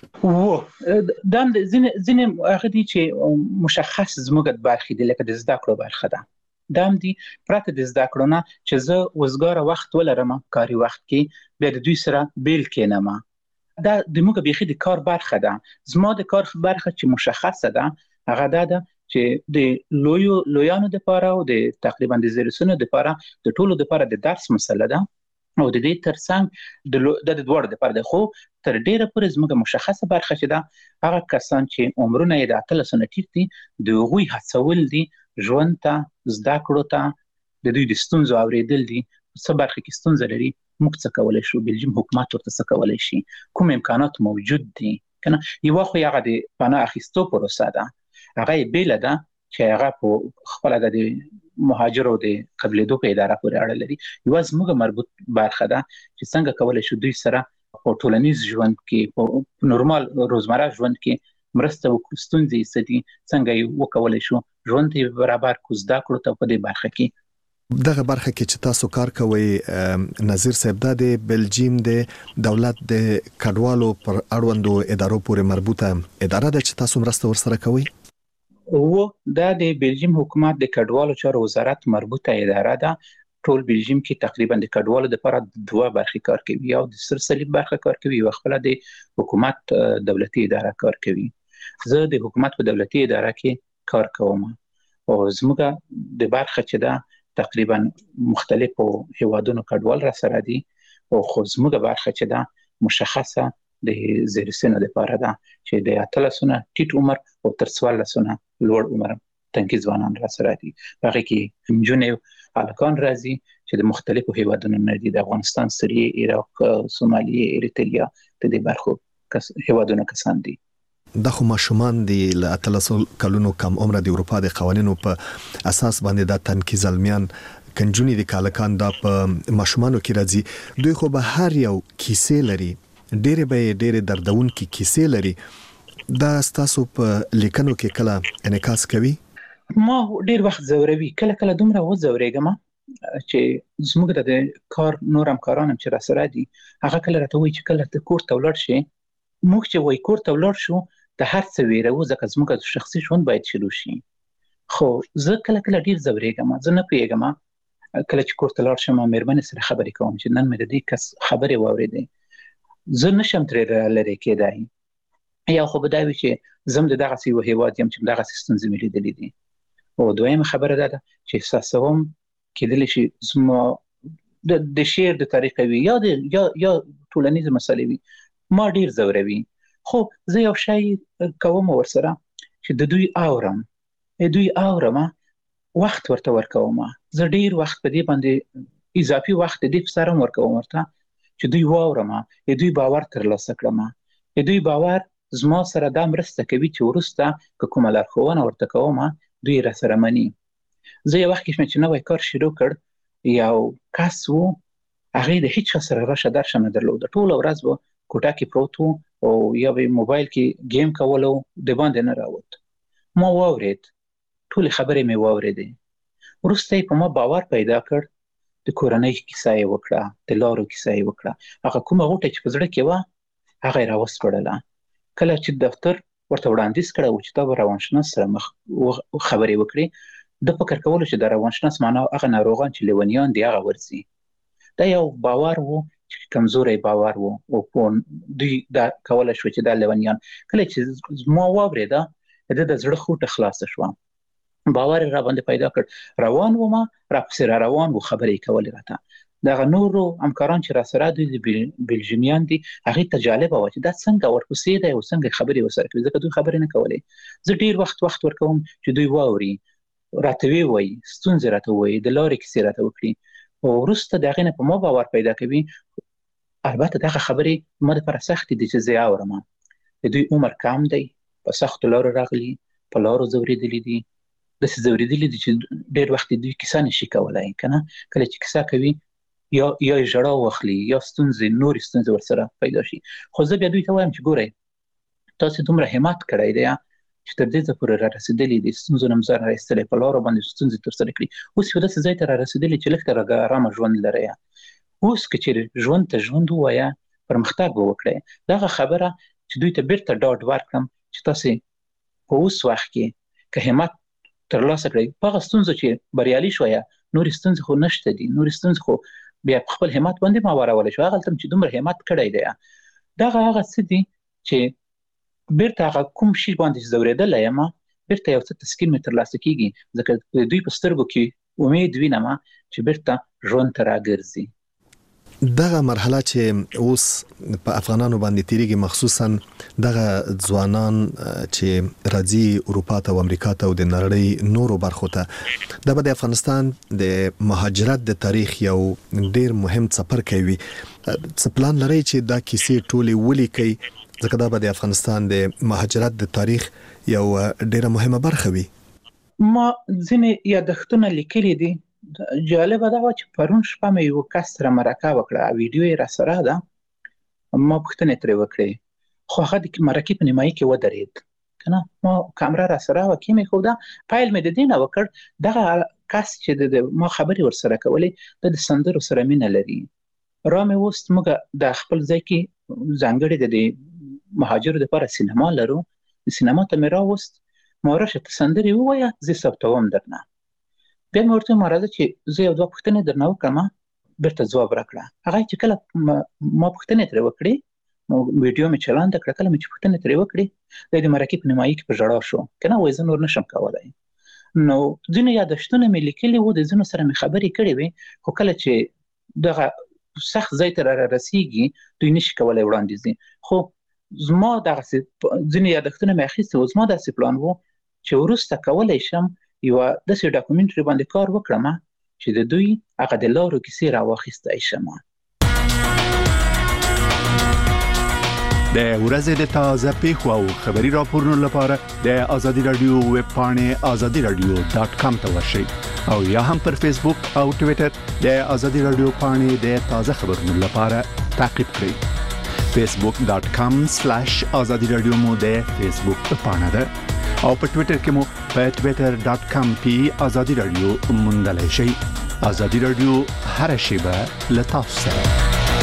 و دا ځینې ځینې هغه دي چې مشخص زموږ د برخې دي، لکه د زده کړو برخه ده. دا هم دي پرته د زده کړو نه چې زه وزګاره وخت ولرم کاري وخت کې، بیا د دوی سره بیل کېنم. دا د موږ بیخي د کار برخه ده. زما د کار برخه چې مشخصه ده هغه دا ده چې د لویو لویانو دپاره او د تقریبا د زیرسونو دپاره د ټولو دپاره د درس مسله ده او د دې ترڅنګ د د دواړو دپاره ده. خو تر ډیره پورې زموږ مشخصه برخه چې ده هغه کسان چې عمرونه یې د اتلسو نه ټیټ دي، د هغوی هڅول دي ژوند ته، زده کړو ته، د دوی د ستونزو اورېدل دي. څه برخه کې ستونزه لري، موږ څه کولی شو، بلجیم حکومت ورته څه کولی شي، کوم امکانات موجود دي کنه. یوه خو هغه د پناه اخیستو پروسه ده، هغه یې بیله ده چې هغه په خپله د مهاجرو د قبلېدو په اداره پورې اړه لري. یوه زموږ مربوط برخه ده چې څنګه کولی شو دوی سره په ټولنیز ژوند کې، په نورمال روزمره ژوند کې مرسته وکړو، ستونزې یې څه دي، څنګه یې وکولی شو ژوند ته یې برابر کړو، زده کړو ته په دې برخه کې. دغه برخه کې چې تاسو کار کوئ نظیر صاحب، دا د بلجیم د دولت د کډوالو پر اړوندو ادارو پورې مربوطه اداره ده چې تاسو مرسته ورسره کوئ؟ و دا د بلجیم حکومت د کډوالو چارو وزارت مربوطه اداره ده. ټول بلجیم کې تقریبا د کډوالو لپاره دوه برخې کار کوي، یو د سر صلیب برخه کار کوي، یو خپل د حکومت دولتي اداره کار کوي. زه د حکومت په دولتي اداره کې کار کوم او زموږ د برخه چې ده تقریبا مختلفو هیوادونو کډوال را سره دي، او خو زموږ برخه چې ده مشخصه د زیرسینو لپاره ده چې د اتلسو نه ټیټ عمر او تر څوارلسو نه لوړ عمر تنکي ځوانان را سره دي. په هغې کې نجونې هلکان راځي چې د مختلفو هیوادونو نه دي، د افغانستان، سوریې، عراق، سومالیې، اریتریا، د دې برخو کس هیوادونو کسان دي. دا خو ماشومان دي له اتلسو کلونو کم عمره د اروپا د قوانینو په اساس باندې دا تنکي زلمیان کنجونی د کالکان دا په ماشومانو کې راځي. دوی خو به هر یو کیسې لري، ډېرې به ډېرې دردونکې کیسې لري. دا ستاسو په لیکنو کې کله انعکاس کوي؟ ما ډېر وخت ځوروي، کله کله دومره وځورېږم چې زموږ د کار نور همکاران هم چې را سره دي هغه کله راته وایي چې کله ته کور ته ولاړ شې، موږ چې وایي کور ته ولاړ شو د هر څه ویروو ځکه زموږ شخصي ژوند باید شروع شي. خو زه کله کله ډېر ځورېږم، زه نه پوهېږم کله چې کور ته لاړ شم مېرمنې سره خبرې کوم چې نن مې د دې کس خبرې واورېدې، زه نشم ترې لرې کېدای. یا خو به دا وي چې زه هم د دغسې یو هیواد یم چې دغسې ستونزې مې لیدلې دي. او دویمه خبره دا ده چې احساسوم کېدلی شي زما د شعر د طریقه وي یا د یا یا ټولنیزې مسلې وي، ما ډېر ځوروي. خو زه یو شی کوم ورسره چې د دوی اورم، دوی اورم، وخت ورته ورکوم. زه ډېر وخت په دې باندې اضافي وخت دې په سره ورکوم ورته چې دوی واورم، دوی باور ترلاسه کړم، دوی باور زما سره دا مرسته کوي چې وروسته که کومه لارښوونه ورته کوم دوی را سره مني. زه یو وخت کې چې نوی کار شروع کړ، یو کس و هغې د هیچ چا سره راشه درشه نه درلوده، ټوله ورځ به کوټه کې پروت و او یا به موبایل کې گیم کولو، د باندې نه راوت. ما واورېد، ټولې خبرې مې واورېدې، وروسته یې په ما باور پیدا کړ، د کورنۍ کیسه یې وکړه، د لارو کیسه یې وکړه، هغه کومه غوټه چې په زړه کې وه هغه یې راوسپړله. کله چې دفتر ورته وړاندیز کړی و چې تا به روانشناس سره مخ خبرې وکړي، د فکر کولو چې د روانشناس معنا هغه ناروغان چې لیونیان دي هغه ورځي. دا یو باور و چې کمزوری باور و او دوی دا کولی شو چې دا لیونیان. کله چې ما واورېده د د زړه خوټه خلاص شو، باور را باندې پیدا کړ. روان و ما را پسې را روان و خبرې کولې راته. دغه نورو همکاران چې را سره دوی د بلجیمیان دي هغې ته جالبه وه چې دا څنګه ورپسې دی او څنګه خبرې ورسره کوي، ځکه دوی خبرې نه کولې. زه ډېر وخت وخت ورکوم چې دوی واوري، راته ووایي، ستونزې راته ووایي، د لارې کیسې راته وکړي، او وروسته د هغې نه په ما باور پیدا کوي. البته دغه خبرې ما دپاره سختې دي چې زه یې اورم. د دوی عمر کم دی، په سختو لارو راغلي، په لارو ځورېدلي دي، داسې ځورېدلي دي چې ډېر وخت دوی کیسه نشي کولی. که نه کله چې کیسه کوي یا یا ژړا واخلي یا ستونزې نورې ستونزې ورسره پیدا شي. خو زه بیا دوی ته وایم چې ګورئ تاسې دومره همت کړی دی چې تر دې ځایه پورې را رسېدلي دي، ستونزو نه مو ځان را ایستلی، په لارو باندې ستونزې ترسره کړي، اوس یو داسې ځای ته را رسېدلي چې لږ تر ارامه ژوند لرئ. اوس که چېرې ژوند ته ژوند ووایه، پرمختګ به وکړئ. دغه خبره چې دوی ته بیرته ډاډ ورکړم چې تاسې په اوس وخت کې که همت ترلاسه کړئ، په هغه ستونزو چې بریالي شویه، نورې ستونزې خو نشته دي، نورې ستونزې خو بیا په خپل همت باندې ما وارولی شو. هغلته چې دومره همت کړی دی، دغه هغه څه دي چې بیرته هغه کوم شي باندې چې ځورېدلی یم بیرته یو څه تسکین مې ترلاسه کېږي، ځکه د دوی په سترګو کې امید وینم چې بیرته ژوند ته راګرځي. دغه مرحله چې اوس په افغانانو باندې تیریږي، مخصوصا دغه ځوانان چې راځي اروپا ته او امریکا ته او د نړۍ نورو برخو ته، دا به د افغانستان د مهاجرت د تاریخ یو ډیر مهم څپر کوي. څه پلان لرئ چې دا کیسې ټولې ولیکئ، ځکه دا به د افغانستان د مهاجرت د تاریخ یو ډیره مهمه برخه وي؟ ما ځینې یادښتونه لیکلي دي. جالبه دا وه چې پرون شپه مې یو کس سره مرکه وکړه، ویډیو یې را سره ده، ما پوښتنې ترې وکړې، خو هغه د مرکې په نیمایي کې ودرېد. که نه ما کامره را سره وه، کې مې ښوده، پیل مې د دې نه وکړ دغه کس چې د ما خبرې ورسره کولې د د سندرو سره مینه لري. را مې وست موږ د خپل ځای کې ځانګړې د دې مهاجرو دپاره سینما لرو، د سینما ته مې راوست، ما راشه ته سندرې ووایه زه ثبتوم درنه. بیا مې ورته وویل راځه چې زه یو دوه پوښتنې درنه وکړم، بیرته ځواب راکړه. هغه چې کله ما پوښتنې ترې وکړې، ویډیو مې چلانده کړه، کله مې چې پوښتنې ترې وکړې دی د مرکې په نیمایي کې په ژړا شو، که نه وایي زه نور نشم کولی. نو ځینې یادښتونه مې لیکلي وو، د ځینو سره مې خبرې کړې وې، خو کله چې دغه سخت ځای ته را رسېږي دوی نشي کولی وړاندې ځي. خو زما دغسې ځینې یادښتونه مې اخیستي وو، زما داسې پلان وو چې وروسته کولی شم یوه داسې ډاکومنټري باندې کار وکړم چې د دوی هغه د لارو کیسې راواخیستی شم. د ورځې د تازه پیښو او خبري راپورونو لپاره د ازادي رادیو ویب پاڼې ازادي رادیو ډاټ کام ته ورشئ او یا هم پر فیسبوک او ټویټر د ازادي رادیو پاڼې د تازه خبرونو لپاره تعقیب کړئ. فیسبوک ډاټ کام سلیش ازادي رادیو مو د فیسبوک پاڼه ده او په ټویټر کې مو په ټویټر ډاټ کام پی ازادي رادیو موندلی شئ. ازادي رادیو هر شیبه له تاسو سره.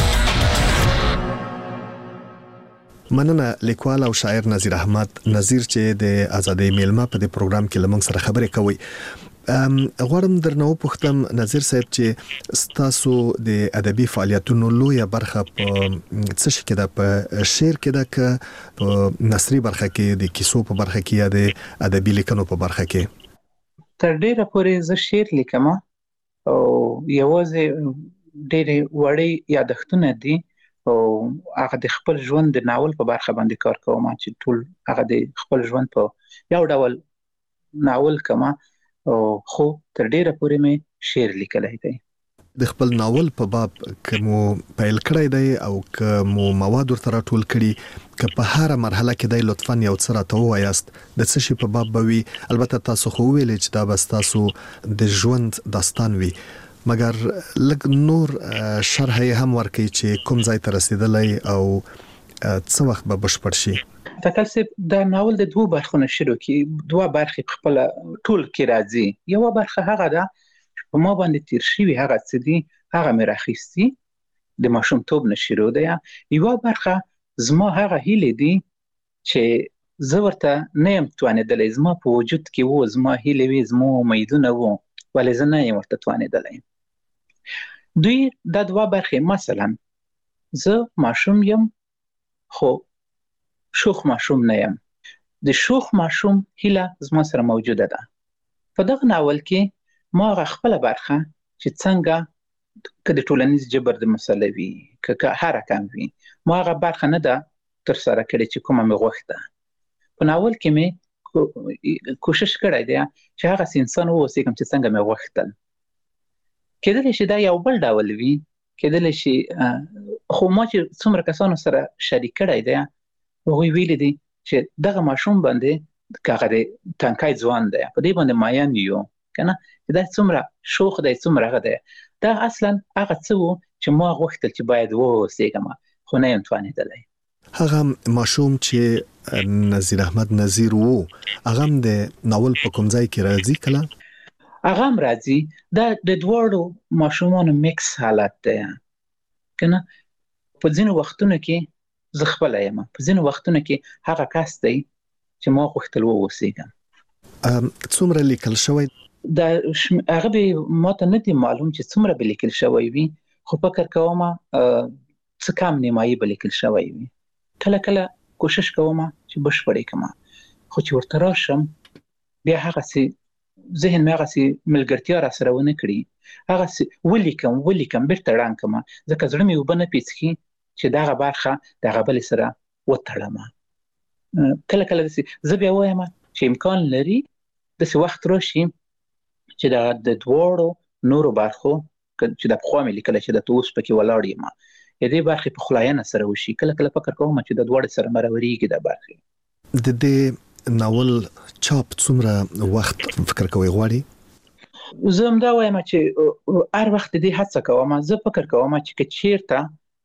مننه لیکوال او شاعر نظیر احمد نظیر چې د ازادۍ میلمه په دې پروګرام کې لمونږ سره خبرې کوي. غواړم درنه وپوښتم نظیر صاحب چې ستاسو د ادبي فعالیتونو لویه برخه په څه شي کې ده، په شعر کې ده که په نثري برخه کې، د کیسو په برخه کې یا د ادبي لیکنو په برخه کې؟ تر ډیره پورې زه شعر لیکم او یوازې ډېرې وړې یادښتونه دي او هغه د خپل ژوند د ناول په برخه باندې کار کوم چې ټول هغه د خپل ژوند په یو ډول ناول کوم، خو تر ډیره پورې مې شعر لیکلی دی. د خپل ناول په باب که مو پیل کړی دی او که مو مواد ورته راټول کړي، که په هره مرحله کې دی لطفاً یو څه راته ووایاست د څه شي په باب به وي. البته تاسو خو وویلې چې دا به ستاسو د ژوند داستان وي، مګر لږ نور شرح یې هم ورکړئ چې کوم ځای ته رسېدلی او څه وخت به بشپړ شي. تکل صاحب دا ناول د دوه برخو نه شروع کی، دوه برخې په خپل ټول کې راځي. یو برخه هغه ده چې په ما باندې تیر شوي هغه څه دي، هغه مې راخیستي د ماشومتوب نه شروع ده. یو برخه زما هغه هیلې دي چې زه ورته نه یم توانېدلی، زما په وجود کې وو، زما هیلې وې، زما امیدونه وو، ولې زه نه یم ورته توانېدلی. دوی دا دوه برخې، مثلا زه ماشوم یم خو شوخ ماشوم نه یم، د شوخ ماشوم هیله زما سره موجوده ده. په دغه ناول کې ما هغه خپله برخه چې څنګه که د ټولنیز جبر د مسله وي که هر رقم وي ما هغه برخه نه ده ترسره کړې چې کومه مې غوښته. په ناول کې مې کوشش کړی دی چې هغسې انسان واوسېږم چې څنګه مې غوښتل. کېدلی شي دا یو بل ډول وي، کېدلی شي خو ما چې څومره کسانو سره شریک کړی دی هغوی ویلي دي چې دغه ماشوم باندې که هغه د تنکی ځوان دی په دې باندې ماین یو که نه چې دا څومره شوخ دی څومره هغه دی. دا اصلا هغه څه و چې ما غوښتل چې باید واوسېږم خو نه یم توانېدلی. هغه ماشوم چې نذیر احمد نذیر وو هغه هم د ناول په کوم ځای کې راځي کله؟ هغه هم راځي. دا د دواړو ماشومانو میکس حالت دی که نه. په ځینو وختونو کې زه خپله یم، په ځینو وختونو کې هغه کس دی چې ما غوښتل واوسېږم. څومره لیکل شوی؟ دا هغه به ما ته نه دی معلوم چې څومره به لیکل شوی وي، خو فکر کوم څه کم نیمایي به لیکل شوی وي. کله کله کوشش کوم چې بشپړې کړم، خو چې ورته راشم بیا هغسې ذهن مې هغسې ملګرتیا را سره ونه کړي، هغسې ولیکم ولیکم بېرته ړنګ کړم ځکه زړه مې اوبه نه پیڅکي چې دغه برخه دغه بلې سره وتړم. کله کله داسې زه بیا وایم چې امکان لري داسې وخت راشي چې د دواړو نورو برخو چې د پخوا مې لیکلی چې درته اوس پکې ولاړ یم د دې برخې پخلاینه سره وشي. کله کله فکر کوم چې د دواړو سره مرورېږي دا برخې. د دې ناول چاپ څومره وخت فکر کوئ غواړي؟ زه همدا وایم چې هر وخت د دې هڅه کوم. زه فکر کوم چې که چېرته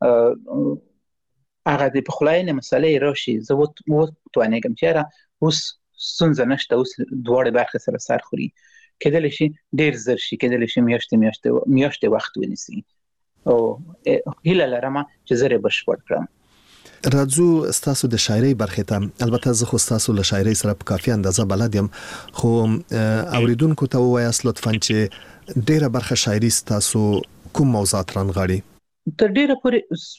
هغه د پخلاینې مسلې راشي زه وتوانېږم چې یاره اوس ستونزه نشته، اوس دواړې برخې سره سر خوري، کېدلی شي ډېر زر شي، کېدلی شي میاشتې میاشتې میاشتې وخت ونیسي او هیله لرم چې زه یې بشپړ کړم. راځو ستاسو د شاعرۍ برخې ته. البته زه خو ستاسو له شاعرۍ سره په کافي اندازه بلد یم، خو اوریدونکو ته ووایاست لطفاً چې ډېره برخه شاعري ستاسو کوم موضوعات رانغاړي؟ تر ډېره پورې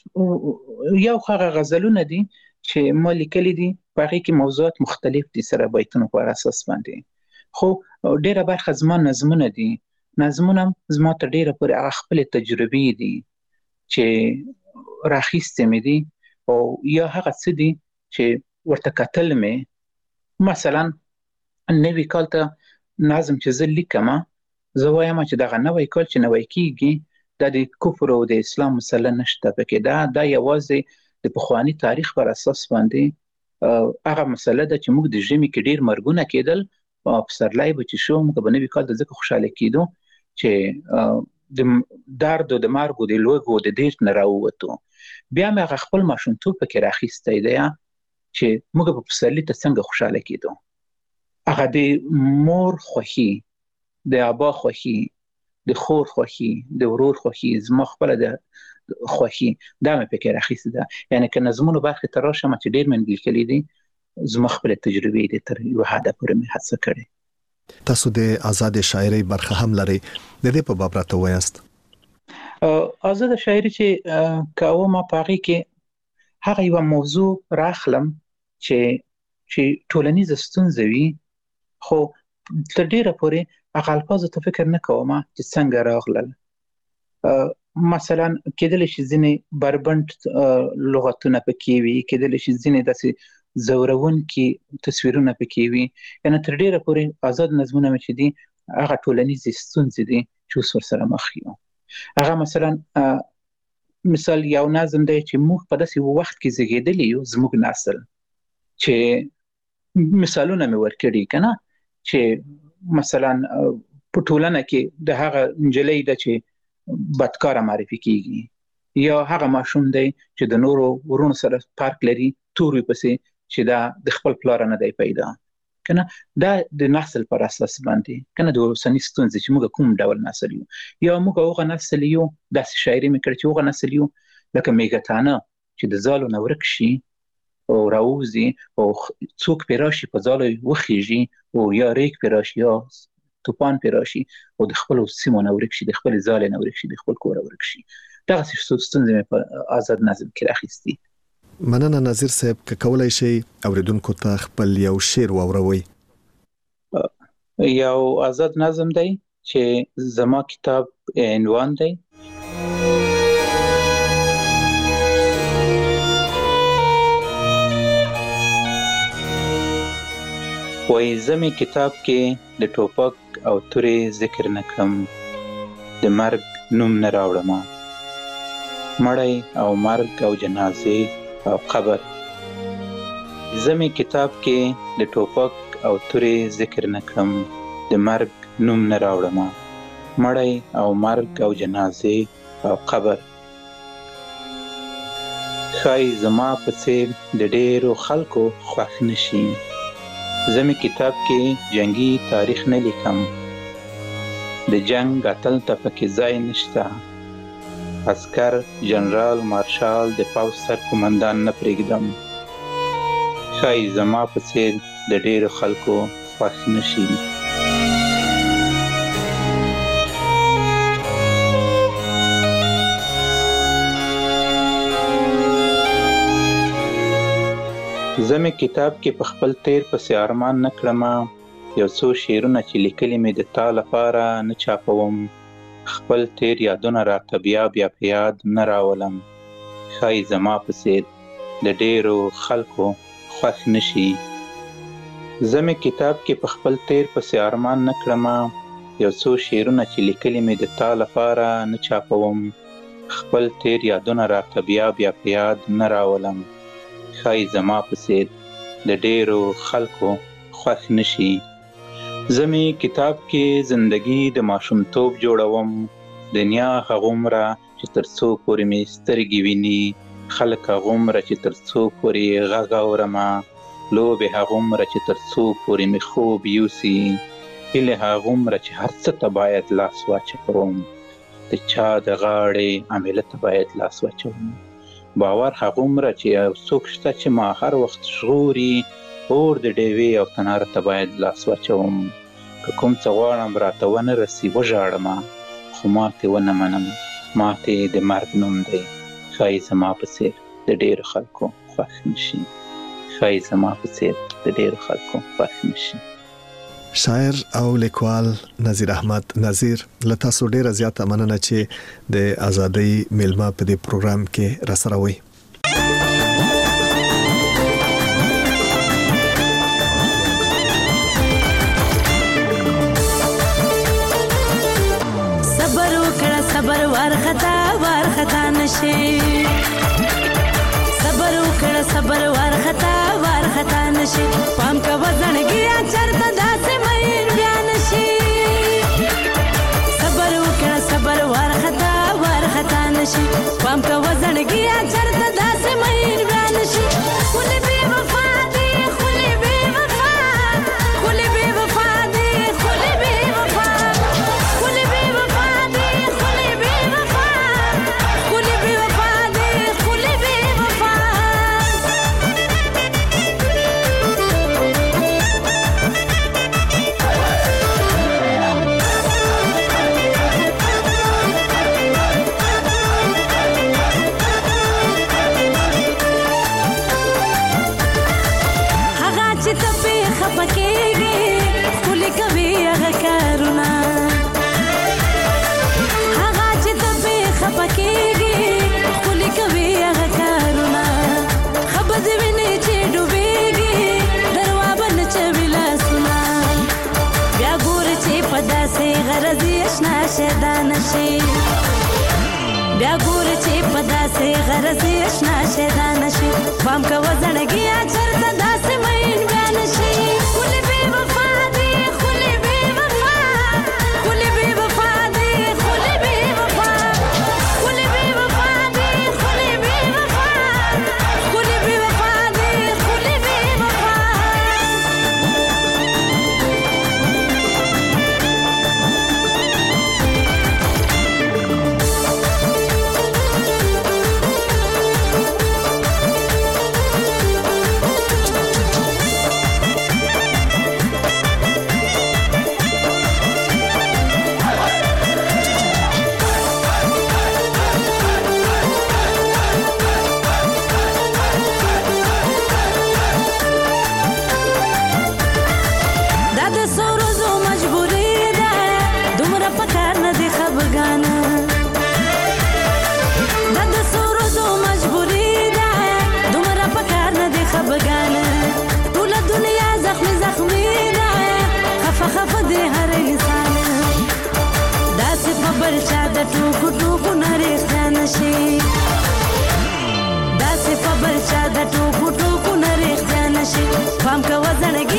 یو هغه غزلونه دي چې ما لیکلي دي، په هغې کې موضوعات مختلف دي سره بیتونو په اساس باندې، خو ډېره برخه زما نظمونه دي. نظمونه هم زما تر ډېره پورې هغه خپلې تجربې دي چې راخیستې مې دي او یا هغه څه دي چې ورته کتل مې. مثلا نوي کال ته نظم چې زه لیکم زه وایم چې دغه نوی کال چې نوی کېږي دا د کفر او د اسلام مسله نشته پکې، دا دا یوازې د پخواني تاریخ پر اساس باندې هغه مسله ده چې موږ د ژمي کې ډېر مرګونه کېدل او پسرلی به چې شو موږ به نوي کال ته ځکه خوشحاله کېدو چې د درد او د مرګ او د لوږو او د دېرت نه راووتو. بیا مې هغه خپل ماشومتوب پکې راخیستی دی چې موږ به پسرلي ته څنګه خوشحاله کېدو. هغه د مور خوښي، د ابا خوښي، د خور خوښي، د ورور خوښي، زما خپله د خوښي دا مې پکې راخیستې ده. یعنې که نظمونو برخې ته راشم چې ډېر مې لیکلي دي زما خپلې تجربې دي تر یوه حده پورې مې هڅه کړې. تاسو د آزاد شاعرۍ برخه هم لرئ، د دې په باب راته ووایاست. آزاد شاعري چې کوم په هغې کې هغه یوه موضوع راخلم چې چې ټولنیزه ستونزه وي، خو تر ډېره پورې هغه الفاظو ته فکر نه کوم چې څنګه راغلل. مثلا کېدلی شي ځینې بربنډ لغتونه پکې وي، کېدلی شي ځینې داسې ځورونکي تصویرونه پکې وي. یعنې تر ډېره پورې آزاد نظمونه مې چې دي هغه ټولنیزې ستونزې دي چې اوس ورسره مخ یو. هغه مثلا مثال یو نظم دی چې موږ په داسې وخت کې زیږېدلي یو، زموږ نسل چې مثالونه مې ورکړي که نه، چې مثلا په ټولنه کې د هغه نجلۍ ده چې بدکاره معرفي کېږي، یا هغه ماشوم دی چې د نورو ورونو سره فرق لري تور وي پسې چې دا د خپل پلاره نه دی پیدا که نه. دا د نسل پر اساس باندې که نه د اوسني ستونزې چې موږ کوم ډول نسل یو، یا موږ هغه نسل یو داسې شاعري مې کړې چې هغه نسل یو لکه میږتانه چې د ځالو نه ورک شي او راوځي او څوک پرې راشي په ځالو وخیږي او یا ریګ پرې راشي یا توپان پرې راشي او د خپلو سیمو نه ورک شي، د خپلې ځالې نه ورک شي، د خپل کوره ورک شي. دغسې ستونزې مې په آزاد نظم کې راخیستي. مننه نظیر صاحب، که کولای شي اوریدونکو ته خپل یو شعر واوروي. یو آزاد نظم دی چې زما کتاب عنوان دی. وای زمي کتاب کې د ټوپک او تورې ذکر نکړم، د مرګ نوم نه راوړم، مړی او مرګ او جنازې او قبر. زمي کتاب کې د ټوپک او تورې ذکر نکړم، د مرګ نوم نه راوړم، مړی او مرګ او جنازې او قبر. ښایي زما په څېر د ډېرو خلکو خوښ نشي. زمي کتاب کې جنگي تاریخ نه لیکم، د جنگ اتل ته پکې ځای نشته. عسکر، جنرال، مارشال، د پوځ سر قومندان نه پرېږدم. ښایي زما په څېر د ډېرو خلکو خوښ نشي. زمي کتاب کې په خپل تیر پسې ارمان نه کړم، یو څو شعرونه چې لیکلي مې د تا لپاره نه چاپوم. خپل تیر یادونه راته بیا بیا په یاد نه راولم. ښایي زما په څېر د ډېرو خلکو خوښ نشي. زمي کتاب کې په خپل تیر پسې ارمان نه کړم، یو څو شعرونه چې لیکلي مې د تا لپاره نه چاپوم. خپل تیر یادونه راته بیا بیا په یاد نه راولم. ښایي زما په څېر د ډېرو خلکو خوښ نشي. زمي کتاب کې زندگی د ماشومتوب جوړوم، دنیا هغومره چې تر څو پورې مې سترګې ویني، خلک هغومره چې تر څو پورې غږ اورم، لوبې هغومره چې تر څو پورې مې خوب یوسي، هیلې هغومره چې هر څه ته باید لاس واچوم، د چا د غاړې عمله ته باید لاس واچوم. باور هغومره چې یو څوک شته چې ما هر وخت ژغوري، اور د ډیوې او تناره ته باید لاس واچوم. که کوم څه غواړم راته ونه رسي وژاړم، خو ماتې ونه منم، ماتې د مرګ نوم دی. ښایي زما په څېر د ډېرو خلکو خوښ نشي. ښایي زما په څېر د ډېرو خلکو خوښ نشي. شاعر او لیکوال نظیر احمد نظیر، له تاسو ډیره زیاته مننه چې د ازادۍ میلمه په دې پروګرام کې راسره وئ. صبر وکړه، صبر ورختا ورختا نشي. صبر وکړه، صبر ورختا ورختا نشي. پام کا وزنګي چرته داسې مېر بیان شي. صبر وکړه، صبر ورختا ورختا نشي. پام کا وزنګي چرته داسې مېر بیان شي. ولې بے وفا دي، ولې بے وفا، ولې بے وفا دي، ولې بے وفا، ولې بے وفا دي، ولې بے وفا، ولې بے وفا دي، ولې بے وفا. بیا ګور چې په داسې غرض آشنا شیدا نشي. پام کا وزنګي چرته داسې مین بیان شي. ولې بے وفا دي، ولې بے وفا، ولې بے وفا دي، ولې بے وفا، ولې بے وفا دي، ولې بے وفا، ولې بے وفا دي، ولې بے وفا. چا د ټوکو ټوکو نریخ ځان شي پام کوه زړګي